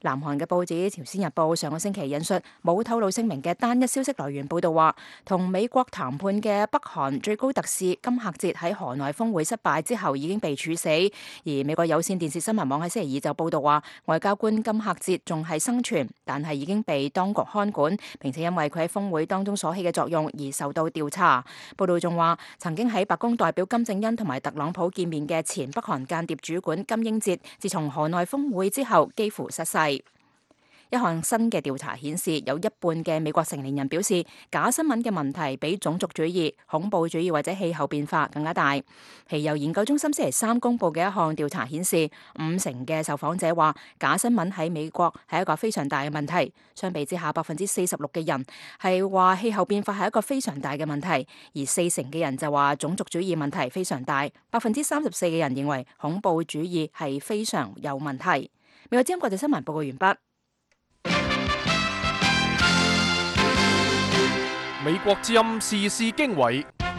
南韓嘅報紙《朝鮮日報》上個星期引述冇透露姓名嘅單一消息來源報道話，同美國談判嘅北韓最高特使金赫哲喺河內峰會失敗之後已經被處死。而美國有線電視新聞網喺星期二就報道話，外交官金赫哲仲係生存，但係已經被當局看管，並且因為佢喺峰會當中所起嘅作用而受到調查。報道仲話，曾經喺白宮代表金正恩同埋特朗普見面嘅前北韓間諜主管金英哲，自從河內峰會之後幾乎失勢。一項新嘅調查顯示，有一半嘅美國成年人表示，假新聞嘅問題比種族主義、恐怖主義或者氣候變化更加大。皮尤研究中心星期三公佈嘅一項調查顯示，五成嘅受訪者話假新聞喺美國係一個非常大嘅問題。相比之下，百分之四十六嘅人係話氣候變化係一個非常大嘅問題，而四成嘅人就話種族主義問題非常大。百分之三十四嘅人認為恐怖主義係非常有問題。美國之音國際新聞報告完畢。 美國之音時事經緯，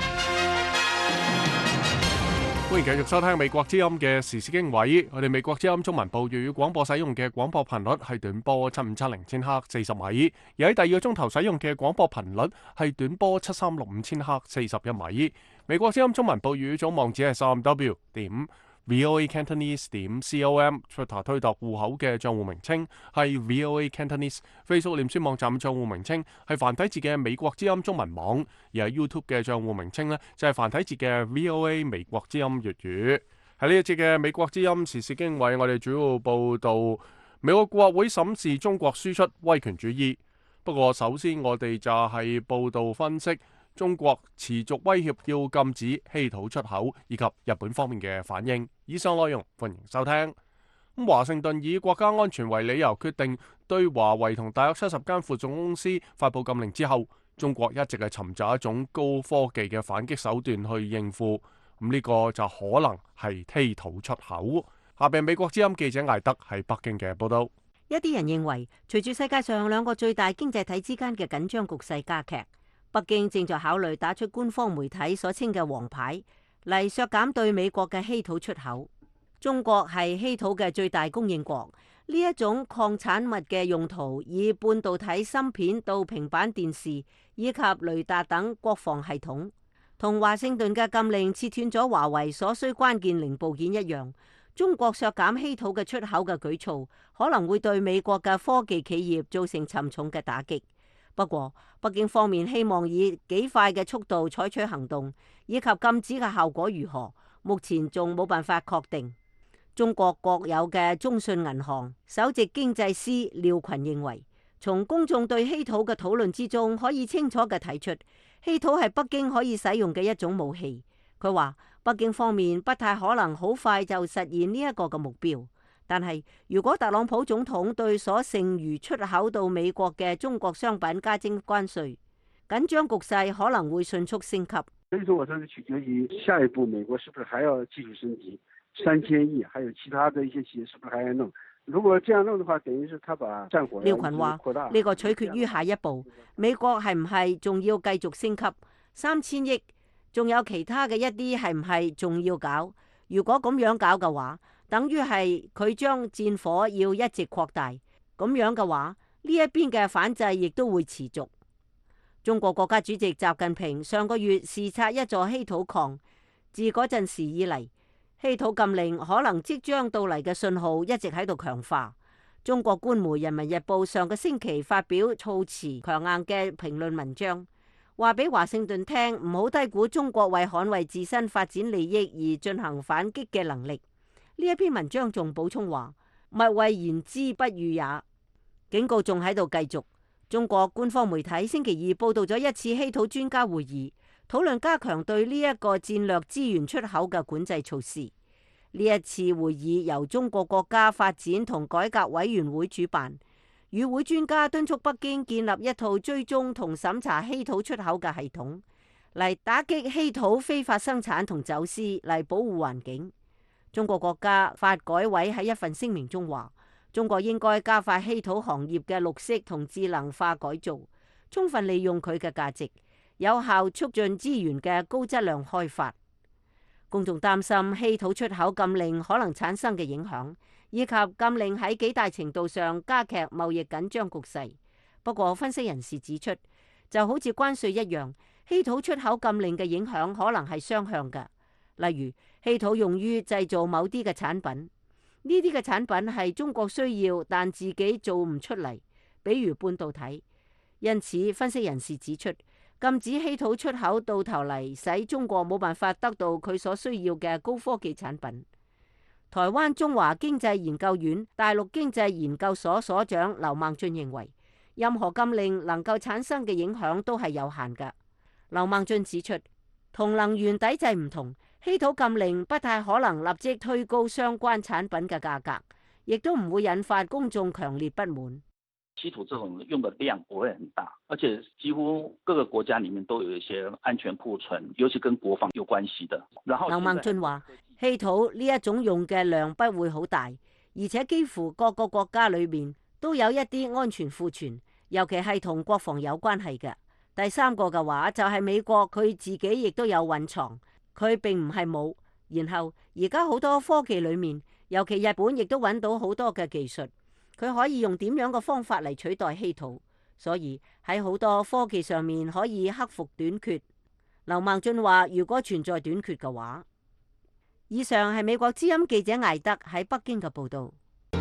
歡迎繼續收聽美國之音嘅時事經緯。我哋美國之音中文部粵語廣播使用嘅廣播頻率係短波七五七零千赫四十米，而喺第二個鐘頭使用嘅廣播頻率係短波七三六五千赫四十一米。美國之音中文部粵語總網址係三 w 點 voa cantonese 點 com，Twitter 推特戶口嘅賬戶名稱係 voa cantonese，Facebook 臉書網站賬戶名稱係繁體字嘅美國之音中文網，而喺 YouTube 嘅賬戶名稱呢，就係繁體字嘅 VOA 美國之音粵語。喺呢一節嘅美國之音時事經緯，我哋主要報道美國國會審視中國輸出威權主義。不過首先我哋就係報道分析中國持續威脅要禁止稀土出口，以及日本方面嘅反應。以上內容歡迎收聽。咁華盛頓以國家安全為理由決定對華為同大約七十間附屬公司發布禁令之後，中國一直係尋找一種高科技嘅反擊手段去應付。咁呢個就可能係稀土出口。下邊美國之音記者艾德喺北京嘅報道。 一啲人認為，隨住世界上兩個最大經濟體之間嘅緊張局勢加劇，北京正在考慮打出官方媒體所稱嘅黃牌，嚟削減對美國嘅稀土出口。中國係稀土嘅最大供應國，呢一種礦產物嘅用途以半導體芯片到平板電視以及雷達等國防系統，同華盛頓嘅禁令切斷咗華為所需關鍵零部件一樣。中國削減稀土嘅出口嘅舉措，可能會對美國嘅科技企業造成沉重嘅打擊。不過，北京方面希望以幾快嘅速度採取行動，以及禁止嘅效果如何，目前仲冇辦法確定。中國國有嘅中信銀行首席經濟師廖群認為，從公眾對稀土嘅討論之中，可以清楚嘅睇出，稀土係北京可以使用嘅一種武器。佢話，北京方面不太可能好快就實現呢一個嘅目標。但係，如果特朗普總統對所剩餘出口到美國嘅中國商品加徵關稅，緊張局勢可能會迅速升級。 所以說，我說是取決於下一步美國是不是還要繼續升級三千億，還有其他的一些企業是不是還要弄？如果這樣弄的話，等於是他把戰火廖群話：呢個取決於下一步美國係唔係仲要繼續升級三千億，仲有其他嘅一啲係唔係仲要搞？如果咁樣搞嘅話，等於係佢將戰火要一直擴大，咁樣嘅話，呢一邊嘅反制亦都會持續。中國國家主席習近平上個月視察一座稀土礦，自嗰陣時以嚟，稀土禁令可能即將到嚟嘅信號一直喺度強化。中國官媒《人民日報》上個星期發表措辭強硬嘅評論文章，話俾華盛頓聽唔好低估中國為捍衛自身發展利益而進行反擊嘅能力。呢一篇文章仲補充話，勿謂言之不預也，警告仲喺度繼續。中國官方媒體星期二報道咗一次稀土專家會議，討論加強對呢一個戰略資源出口嘅管制措施。呢一次會議由中國國家發展同改革委員會主辦，與會專家敦促北京建立一套追蹤同審查稀土出口嘅系統，嚟打擊稀土非法生產同走私，嚟保護環境。中國國家發改委喺一份聲明中話，中國應該加快稀土行業嘅綠色同智能化改造，充分利用佢嘅價值，有效促進資源嘅高質量開發。公眾擔心稀土出口禁令可能產生嘅影響， 以及禁令喺幾大程度上加劇貿易緊張局勢。不過，分析人士指出，就好似關稅一樣，稀土出口禁令嘅影響可能係雙向嘅。例如，稀土用於製造某啲嘅產品，呢啲嘅產品係中國需要，但自己做唔出嚟，比如半導體。因此，分析人士指出，禁止稀土出口到頭嚟使中國冇辦法得到佢所需要嘅高科技產品。台灣中華經濟研究院大陸經濟研究所所長劉孟俊認為，任何禁令能夠產生嘅影響都係有限嘅。劉孟俊指出，同能源抵制唔同，稀土禁令不太可能立即推高相關產品嘅價格，亦都唔會引發公眾強烈不滿。 稀土這種用的量不會很大，而且幾乎各個國家裡面都有一些安全庫存，尤其跟國防有關係的。然後劉孟俊話，稀土呢一種用嘅量不會好大，而且幾乎各個國家裏面都有一啲安全庫存，尤其係同國防有關係嘅。第三個嘅話就係美國佢自己亦都有蘊藏，佢並唔係冇。然後而家好多科技裏面，尤其日本亦都揾到好多嘅技術。佢可以用點樣嘅方法嚟取代稀土，所以喺好多科技上面可以克服短缺。劉孟俊話：如果存在短缺嘅話，以上係美國之音記者艾德喺北京嘅報導。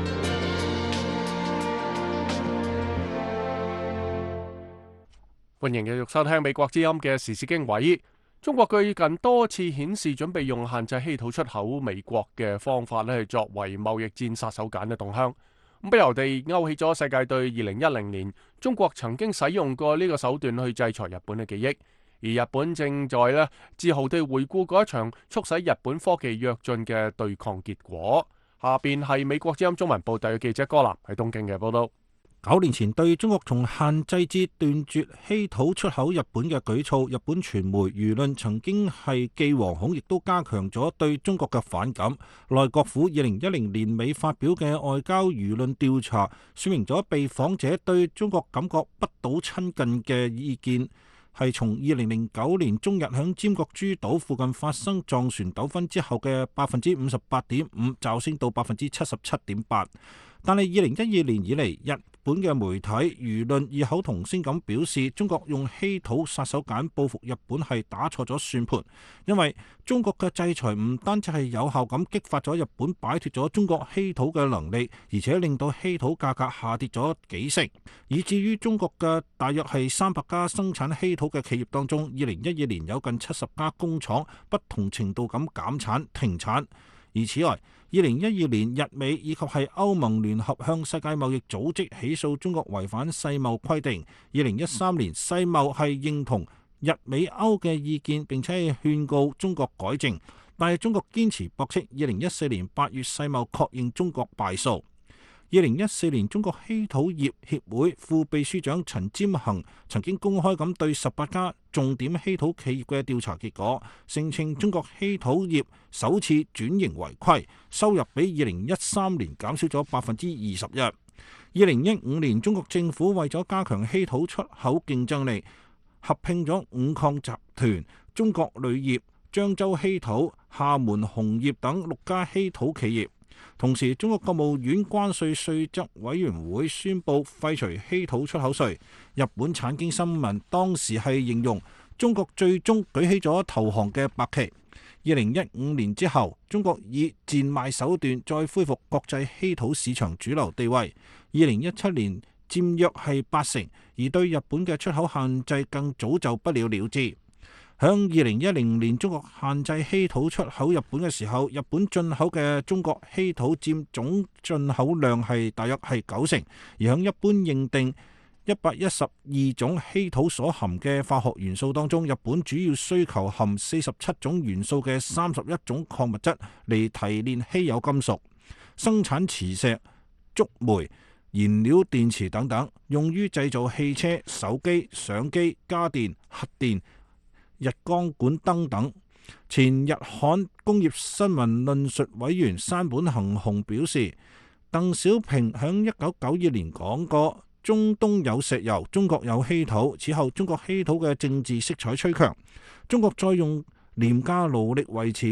歡迎繼續收聽美國之音嘅時事經緯。中國最近多次顯示準備用限制稀土出口美國嘅方法咧，作為貿易戰殺手鐧嘅動向。不由地勾起咗世界對二零一零年中國曾經使用過呢個手段去制裁日本嘅記憶，而日本正在咧自豪地回顧嗰一場促使日本科技躍進嘅對抗結果。下邊係美國之音中文部嘅記者柯南喺東京嘅報道。 九年前對中國從限制至斷絕稀土出口日本嘅舉措，日本傳媒輿論曾經係既惶恐，亦都加強咗對中國嘅反感。內閣府二零一零年尾發表嘅外交輿論調查，說明咗被訪者對中國感覺不到親近嘅意見，係從二零零九年中日響尖閣諸島附近發生撞船糾紛之後嘅百分之五十八點五，驟升到百分之七十七點八。但係二零一二年以嚟，日本嘅媒體輿論異口同聲咁表示，中國用稀土殺手鐧報復日本係打錯咗算盤，因為中國嘅制裁唔單止係有效咁激發咗日本擺脫咗中國稀土嘅能力，而且令到稀土價格下跌咗幾成，以至於中國嘅大約係三百家生產稀土嘅企業當中，二零一二年有近七十家工廠不同程度咁減產停產。而此外，二零一二年日美以及係歐盟聯合向世界貿易組織起訴中國違反世貿規定。二零一三年世貿係認同日美歐嘅意見，並且係勸告中國改正，但係中國堅持駁斥。二零一四年八月世貿確認中國敗訴。二零一四年中國稀土業協會副秘書長陳占恒曾經公開咁對十八家重點稀土企業嘅調查結果，聲稱中國稀土業首次轉型為虧，收入比二零一三年減少咗百分之二十一。二零一五年中國政府為咗加強稀土出口競爭力，合併咗五礦集團、中國鋁業、漳州稀土、廈門紅業等六家稀土企業。同時，中國國務院關稅稅則委員會宣布廢除稀土出口稅。日本產經新聞當時係形容中國最終舉起咗投降嘅白旗。二零一五年之後，中國以賤賣手段再恢復國際稀土市場主流地位。二零一七年佔約係八成，而對日本嘅出口限制更早就不了了之。響二零一零年中國限制稀土出口日本嘅時候，日本進口嘅中國稀土佔總進口量係大約係九成，而響一般認定一百一十二種稀土所含嘅化學元素當中，日本主要需求含四十七種元素嘅三十一種礦物質嚟提煉稀有金屬，生產磁石、觸媒、燃料電池等等，用於製造汽車、手機、相機、家電、核電、日光管燈等。前日刊工業新聞論述委員山本恒雄表示，鄧小平響一九九二年講過，中東有石油，中國有稀土。此後中國稀土嘅政治色彩趨強，中國再用廉價勞力維持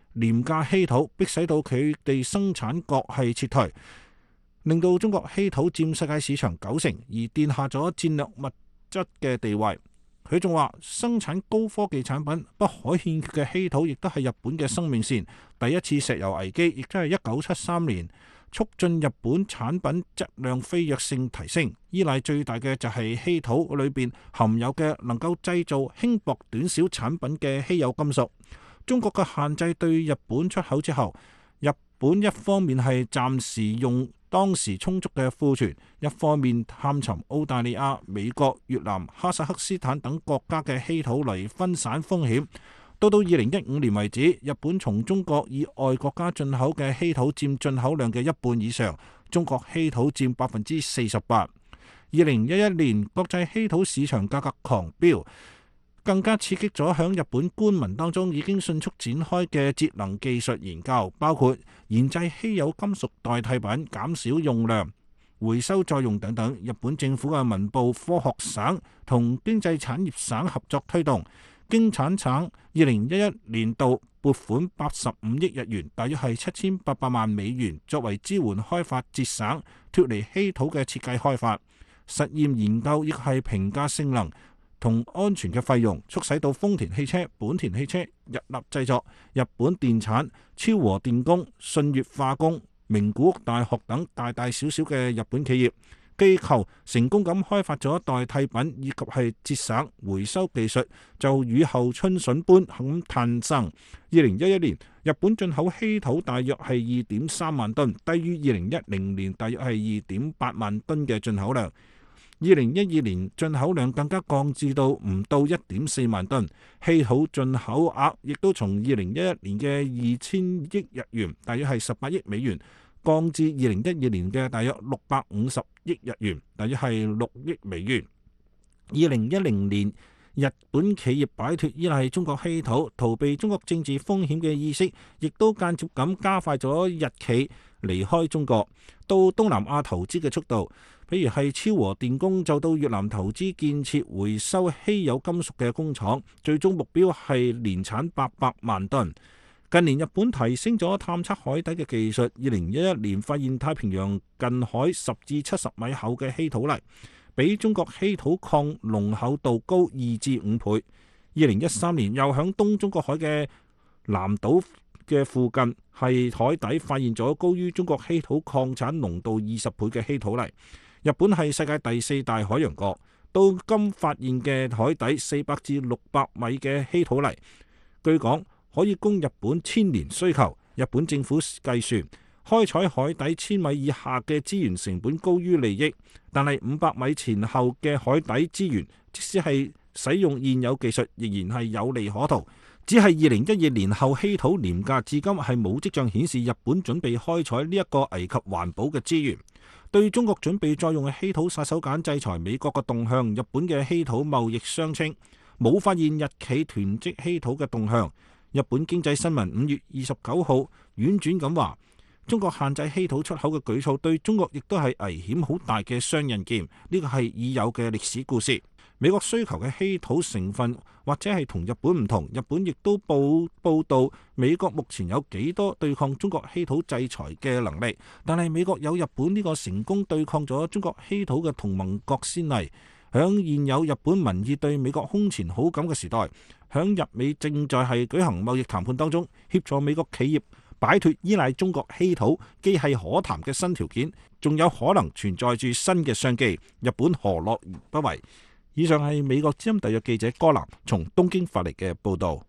廉價稀土，迫使到佢哋生產國係撤退，令到中國稀土佔世界市場九成，而奠下咗戰略物質嘅地位。佢仲話生產高科技產品不可欠缺嘅稀土，亦都係日本嘅生命線。第一次石油危機亦都係一九七三年，促進日本產品質量飛躍性提升。依賴最大嘅就係稀土裏邊含有嘅能夠製造輕薄短小產品嘅稀有金屬。中國嘅限制對日本出口之後，日本一方面係暫時用當時充足嘅庫存，一方面探尋澳大利亞、美國、越南、哈薩克斯坦等國家嘅稀土嚟分散風險。到到二零一五年為止，日本從中國以外國家進口嘅稀土佔進口量嘅一半以上，中國稀土佔百分之四十八。二零一一年國際稀土市場價格狂飆，更加刺激咗響日本官民當中已經迅速展開嘅節能技術研究，包括研製稀有金屬代替品、減少用量、回收再用等等。日本政府嘅文部科學省同經濟產業省合作推動，經產省二零一一年度撥款八十五億日元，大約係七千八百萬美元，作為支援開發節省脫離稀土嘅設計開發、實驗研究，亦係評價性能同安全嘅費用，促使到豐田汽車、本田汽車、日立製作、日本電產、超和電工、信越化工、名古屋大學等大大小小嘅日本企業機構成功咁開發咗代替品以及係節省回收技術，就雨後春筍般咁誕生。二零一一年日本進口稀土大約係二點三萬噸，低於二零一零年大約係二點八萬噸嘅進口量。二零一二年進口量更加降至到唔到一點四萬噸，稀土進口額亦都從二零一一年嘅二千億日元，大約係十八億美元，降至二零一二年嘅大約六百五十億日元，大約係六億美元。二零一零年，日本企業擺脫依賴中國稀土、逃避中國政治風險嘅意識，亦都間接咁加快咗日企離開中國到東南亞投資嘅速度。比如係超和電工就到越南投資建設回收稀有金屬嘅工廠，最終目標係年產八百萬噸。近年日本提升咗探測海底嘅技術，二零一一年發現太平洋近海十至七十米厚嘅稀土泥，比中國稀土礦濃厚度高二至五倍。二零一三年又響東中國海嘅南島嘅附近係海底發現咗高於中國稀土礦產濃度二十倍嘅稀土泥。日本係世界第四大海洋國，到今發現嘅海底四百至六百米嘅稀土泥，據講可以供日本千年需求。日本政府計算，開採海底千米以下嘅資源成本高於利益，但係五百米前後嘅海底資源，即使係使用現有技術，仍然係有利可圖。只係二零一二年後稀土廉價，至今係冇跡象顯示日本準備開採呢一個危及環保嘅資源。對中國準備再用嘅稀土殺手鐧制裁美國嘅動向，日本嘅稀土貿易商稱冇發現日企囤積稀土嘅動向。日本經濟新聞五月二十九號婉轉咁話，中國限制稀土出口嘅舉措對中國亦都係危險好大嘅雙刃劍，呢個係已有嘅歷史故事。美國需求嘅稀土成分或者係同日本唔同，日本亦都報報道美國目前有幾多對抗中國稀土制裁嘅能力，但係美國有日本呢個成功對抗咗中國稀土嘅同盟國先例。響現有日本民意對美國空前好感嘅時代，響日美正在係舉行貿易談判當中，協助美國企業擺脫依賴中國稀土既係可談嘅新條件，仲有可能存在住新嘅商機，日本何樂而不為？以上係美國之音特約記者柯南從東京發嚟嘅報道。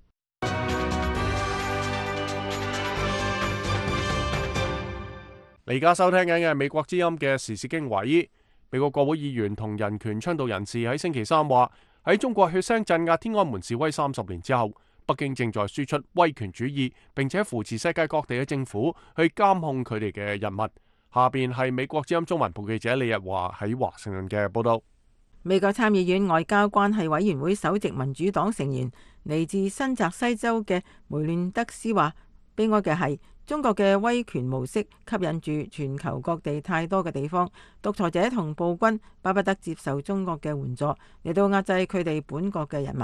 你而家收聽緊嘅係美國之音嘅時事經緯。美國國會議員同人權倡導人士喺星期三話，喺中國血腥鎮壓天安門示威三十年之後，北京正在輸出威權主義，並且扶持世界各地嘅政府去監控佢哋嘅人民。下邊係美國之音中文部記者李日華喺華盛頓嘅報道。 美國參議院外交關係委員會首席民主黨成員嚟自新澤西州嘅梅亂德斯話，悲哀嘅係中國嘅威權模式吸引住全球各地太多嘅地方，獨裁者同暴君巴不得接受中國嘅援助嚟到壓制佢哋本國嘅人民。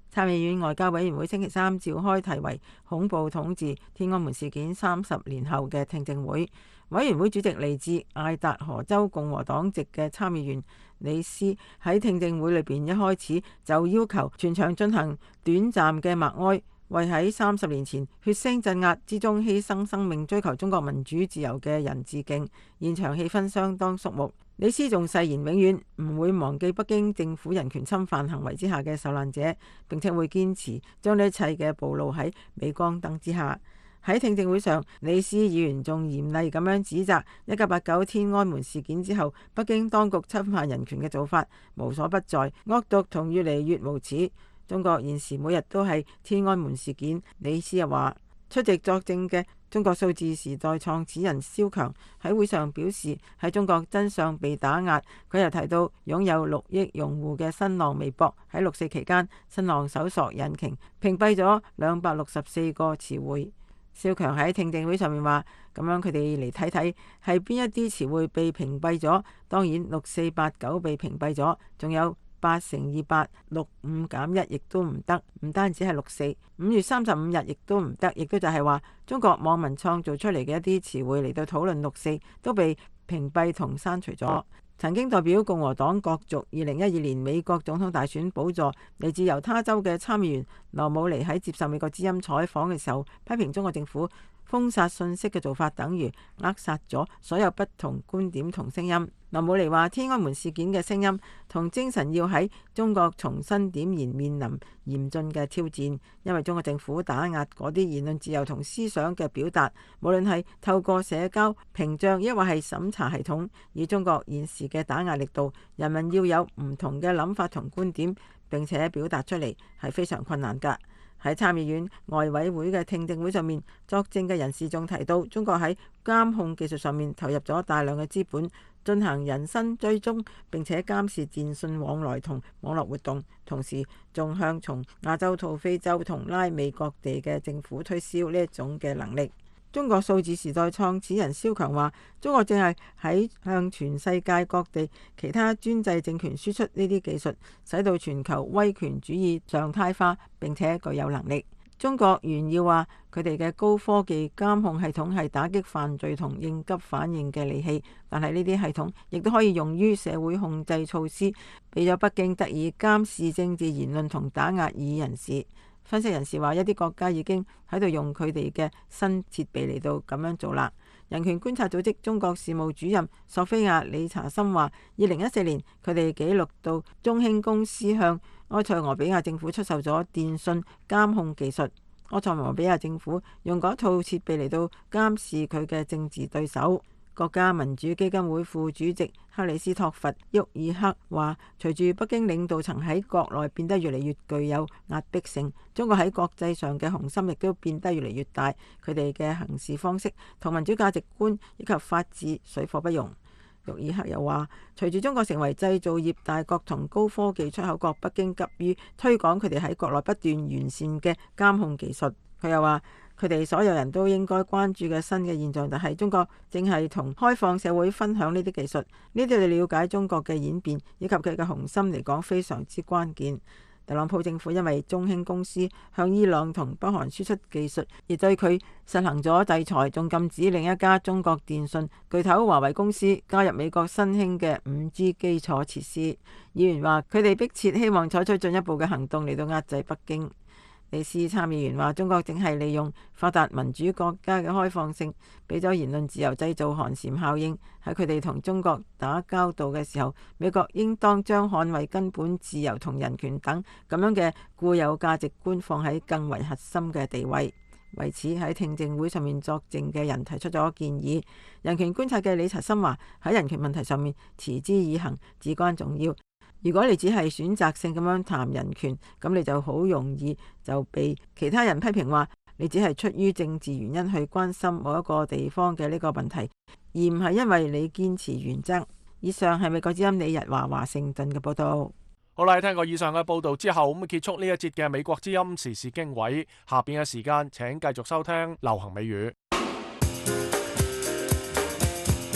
參議院外交委員會星期三召開題為恐怖統治天安門事件三十年後嘅聽證會，委員會主席嚟自艾達荷州共和黨籍嘅參議員李斯喺聽證會裏邊一開始就要求全場進行短暫嘅默哀，為喺三十年前血腥鎮壓之中犧牲生命追求中國民主自由嘅人致敬。現場氣氛相當肅穆。李斯仲誓言永遠唔會忘記北京政府人權侵犯行為之下嘅受難者，並且會堅持將呢一切嘅暴露喺鎂光燈之下。喺聽證會上，李斯議員仲嚴厲咁樣指責一九八九天安門事件之後北京當局侵犯人權嘅做法無所不在、惡毒同越嚟越無恥。中國現時每日都係天安門事件。李斯又話，出席作證嘅中國數字時代創始人蕭強喺會上表示，喺中國真相被打壓。佢又提到擁有六億用戶嘅新浪微博喺六四期間，新浪搜索引擎屏蔽咗兩百六十四個詞彙。蕭強喺聽證會上面話，咁樣佢哋嚟睇睇係邊一啲詞彙被屏蔽咗。當然六四八九被屏蔽咗，仲有八乘以八六五減一亦都唔得，唔單止係六四，五月三十五日亦都唔得，亦都就係話中國網民創造出嚟嘅一啲詞彙嚟到討論六四都被屏蔽同刪除咗。曾經代表共和黨角逐二零一二年美國總統大選寶座嚟自猶他州嘅參議員羅姆尼喺接受美國之音採訪嘅時候，批評中國政府封殺信息嘅做法等於扼殺咗所有不同觀點同聲音。羅姆尼話，天安門事件嘅聲音同精神要喺中國重新點燃，面臨嚴峻嘅挑戰，因為中國政府打壓嗰啲言論自由同思想嘅表達，無論係透過社交屏障抑或係審查系統，以中國現時嘅打壓力度，人民要有唔同嘅諗法同觀點並且表達出嚟係非常困難㗎。喺參議院外委會嘅聽證會上面，作證嘅人士仲提到，中國喺監控技術上面投入咗大量嘅資本，進行人身追蹤，並且監視電信往來同網絡活動，同時仲向從亞洲到非洲同拉美各地嘅政府推銷呢一種嘅能力。中國數字時代創始人蕭強話，中國正係喺向全世界各地其他專制政權輸出呢啲技術，使到全球威權主義常態化並且具有能力。中國炫耀話佢哋嘅高科技監控系統係打擊犯罪同應急反應嘅利器，但係呢啲系統亦都可以用於社會控制措施，俾咗北京得以監視政治言論同打壓異議人士。分析人士話，一啲國家已經喺度用佢哋嘅新設備嚟到咁樣做啦。人權觀察組織中國事務主任索菲亞理查森話，二零一四年佢哋記錄到中興公司向埃塞俄比亞政府出售咗電信監控技術，埃塞俄比亞政府用嗰套設備嚟到監視佢嘅政治對手。國家民主基金會副主席克里斯托弗沃爾克話，隨住北京領導層喺國內變得越嚟越具有壓迫性，中國喺國際上嘅雄心亦都變得越嚟越大，佢哋嘅行事方式同民主價值觀以及法治水火不容。沃爾克又話，隨住中國成為製造業大國同高科技出口國，北京急於推廣佢哋喺國內不斷完善嘅監控技術。佢又話，佢哋所有人都應該關注嘅新嘅現象就係中國正係同開放社會分享呢啲技術，呢啲對了解中國嘅演變以及佢嘅雄心嚟講非常之關鍵。特朗普政府因為中興公司向伊朗同北韓輸出技術而對佢實行咗制裁，仲禁止另一家中國電信巨頭華為公司加入美國新興嘅五 G 基礎設施。議員話佢哋迫切希望採取進一步嘅行動嚟到壓制北京。李斯參議員話，中國正係利用發達民主國家嘅開放性，俾咗言論自由製造寒蟬效應。喺佢哋同中國打交道嘅時候，美國應當將捍衛根本自由同人權等咁樣嘅固有價值觀放喺更為核心嘅地位。為此，喺聽證會上面作證嘅人提出咗建議。人權觀察嘅理查森話，喺人權問題上面持之以恆至關重要。如果你只係選擇性咁樣談人權，咁你就好容易就被其他人批評話你只係出於政治原因去關心某一個地方嘅呢個問題，而唔係因為你堅持原則。以上係美國之音李日華華盛頓嘅報道。 好啦，聽過以上嘅報道之後，咁結束呢一節嘅美國之音時事經緯。下邊嘅時間請繼續收聽流行美語。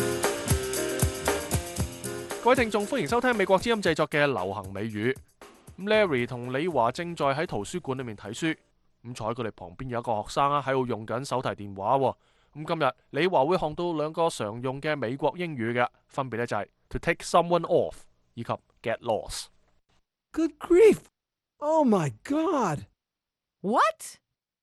各位聽眾，歡迎收聽美國之音製作嘅流行美語。 Larry 同李華正在喺圖書館裏面睇書，咁坐喺佢哋旁邊有一個學生啊喺度用緊手提電話喎。咁今日李華會學到兩個常用嘅美國英語嘅，分別咧就係 to take someone off 以及 get lost。 Good grief! Oh my God! What?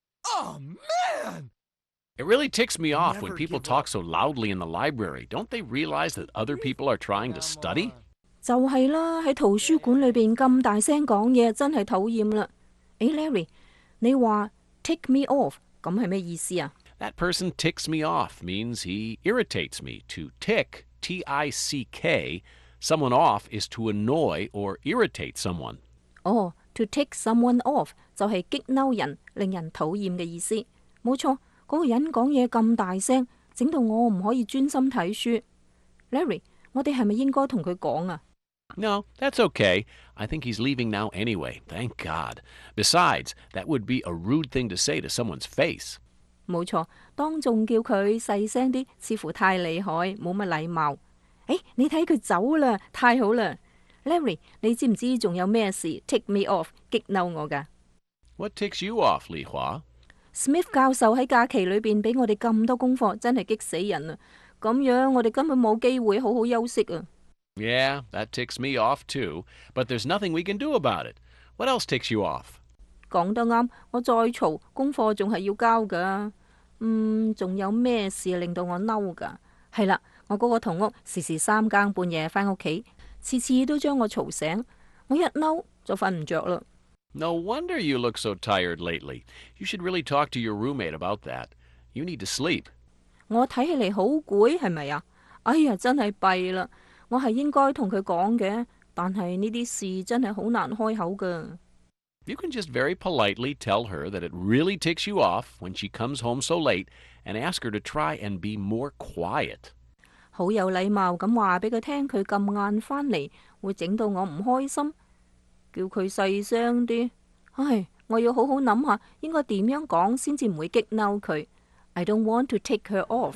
Oh man! It really ticks me off when people talk so loudly in the library. Don't they realize that other people are trying to study? 就係啦，喺圖書館裏邊咁大聲講嘢，真係討厭啦。誒 Larry， 你話 tick me off 咁係咩意思啊？ That person ticks me off means he irritates me. To tick, T I C K, someone off is to annoy or irritate someone. 哦 to tick someone off 就係激嬲人、令人討厭嘅意思。冇錯，嗰個人講嘢咁大聲，整到我唔可以專心睇書。Larry， 我哋係咪應該同佢講啊？ No, that's okay. I think he's leaving now anyway. Thank God. Besides, that would be a rude thing to say to someone's face. 冇錯，當眾叫佢細聲啲，似乎太厲害，冇乜禮貌。誒，你睇佢走啦，太好啦 ！Larry， 你知唔知仲有咩事 tick me off 激嬲我㗎？ What ticks you off, Li Hua? Smith 教授喺假期裏邊俾我哋咁多功課，真係激死人啊！咁樣我哋根本冇機會好好休息啊！ Yeah, that ticks me off too. But there's nothing we can do about it. What else ticks you off? 講得啱，我再嘈，功課仲係要交㗎。嗯，仲有咩事令到我嬲㗎？係啦，我嗰個同屋時時三更半夜返屋企，次次都將我嘈醒，我一嬲就瞓唔着啦。 No wonder you look so tired lately. You should really talk to your roommate about that. You need to sleep. 我睇起嚟好攰，係咪啊？哎呀，真係弊啦！我係應該同佢講嘅，但係呢啲事真係好難開口㗎。 You can just very politely tell her that it really ticks you off when she comes home so late and ask her to try and be more quiet. 好有禮貌咁話俾佢聽，佢咁晏返嚟會整到我唔開心，叫佢細聲啲。唉，我要好好諗下應該點樣講先至唔會激嬲佢。I don't want to take her off.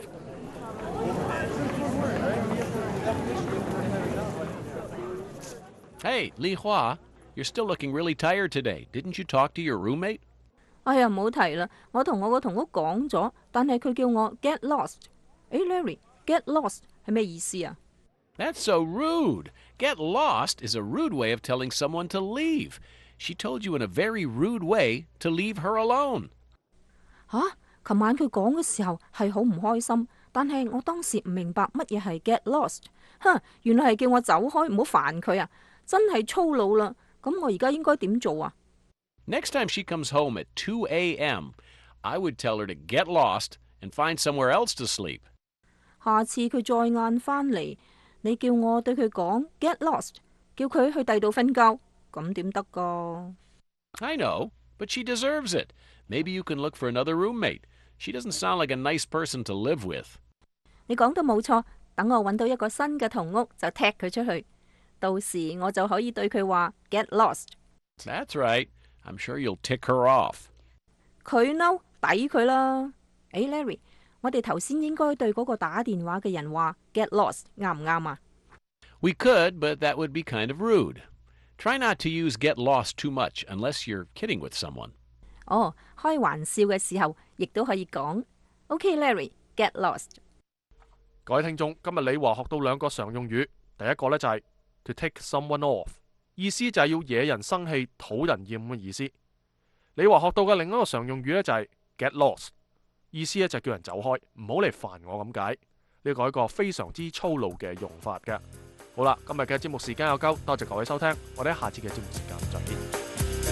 Hey, Li Hua, you're still looking really tired today. Didn't you talk to your roommate? 哎呀，唔好提啦，我同我個同屋講咗，但係佢叫我 get lost。誒 Larry，get lost 係咩意思啊？ That's so rude. Get lost is a rude way of telling someone to leave. She told you in a very rude way to leave her alone. 吓，琴晚佢講嘅時候係好唔開心，但係我當時唔明白乜嘢係 get lost。哼，原來係叫我走開，唔好煩佢啊！真係粗魯啦。咁我而家應該點做啊？ Next time she comes home at two a m, I would tell her to get lost and find somewhere else to sleep. 下次佢再晏返嚟，你叫我對佢講 get lost， 叫佢去第度瞓覺，咁點得㗎？ I know, but she deserves it. Maybe you can look for another roommate. She doesn't sound like a nice person to live with. 你講得冇錯，等我揾到一個新嘅同屋就踢佢出去，到時我就可以對佢話 get lost。 That's right. I'm sure you'll tick her off. 佢嬲，抵佢啦。誒 Larry， 我哋頭先應該對嗰個打電話嘅人話 get lost， 啱唔啱啊？ We could, but that would be kind of rude. Try not to use get lost too much unless you're kidding with someone. 哦，開玩笑嘅時候亦都可以講。OK Larry，get lost。 各位聽眾，今日李華學到兩個常用語，第一個呢就係 to take someone off， 意思就係要惹人生氣、討人厭嘅意思。李華學到嘅另一個常用語呢就係 get lost， 意思呢就叫人走開，唔好嚟煩我咁解。呢個係一個非常之粗魯嘅用法嘅。好啦，今日嘅節目時間有夠，多謝各位收聽，我哋下次嘅節目時間再見。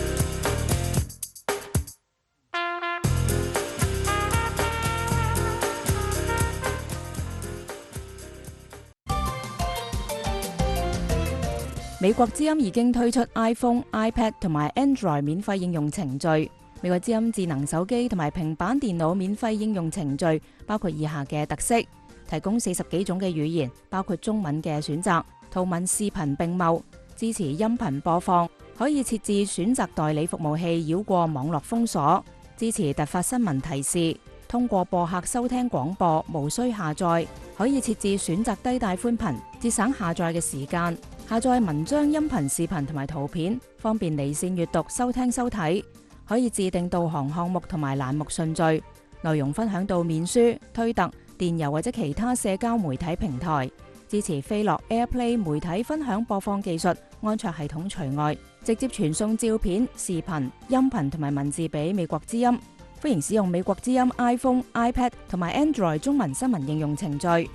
美國之音已經推出 iPhone、iPad 同埋 Android 免費應用程序。美國之音智能手機同埋平板電腦免費應用程序包括以下嘅特色：提供四十幾種嘅語言，包括中文嘅選擇，圖文視頻並茂，支持音頻播放，可以設置選擇代理服務器繞過網絡封鎖，支持突發新聞提示，通過播客收聽廣播，無需下載，可以設置選擇低帶寬頻，節省下載嘅時間。 下載文章、音頻、視頻同埋圖片，方便離線閱讀、收聽、收睇。可以自定導航項目同埋欄目順序，內容分享到面書、推特、電郵或者其他社交媒體平台。支持飛樂 AirPlay 媒體分享播放技術，安卓系統除外，直接傳送照片、視頻、音頻同埋文字俾美國之音。歡迎使用美國之音 iPhone、iPad 同埋 Android 中文新聞應用程序。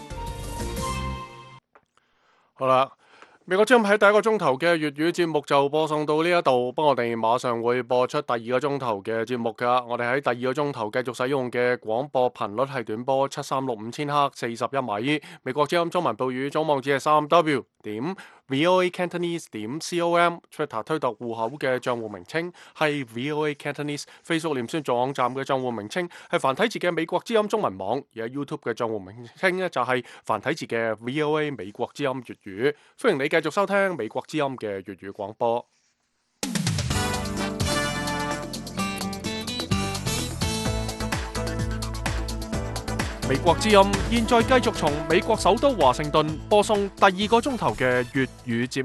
好啦，美國之音喺第一個鐘頭嘅粵語節目就播送到呢一度，不過我哋馬上會播出第二個鐘頭嘅節目噶。我哋喺第二個鐘頭繼續使用嘅廣播頻率係短波七三六五千赫四十一米。美國之音中文報語總網址係三 W 點 VOA Cantonese 點 com。Twitter 推特戶口嘅賬戶名稱係 VOA Cantonese。Facebook 臉書網站嘅賬戶名稱係繁體字嘅美國之音中文網，而喺 YouTube 嘅賬戶名稱呢就係繁體字嘅 VOA 美國之音粵語。歡迎你繼續收聽美國之音嘅粵語廣播。美國之音現在繼續從美國首都華盛頓播送第二個鐘頭嘅粵語節目。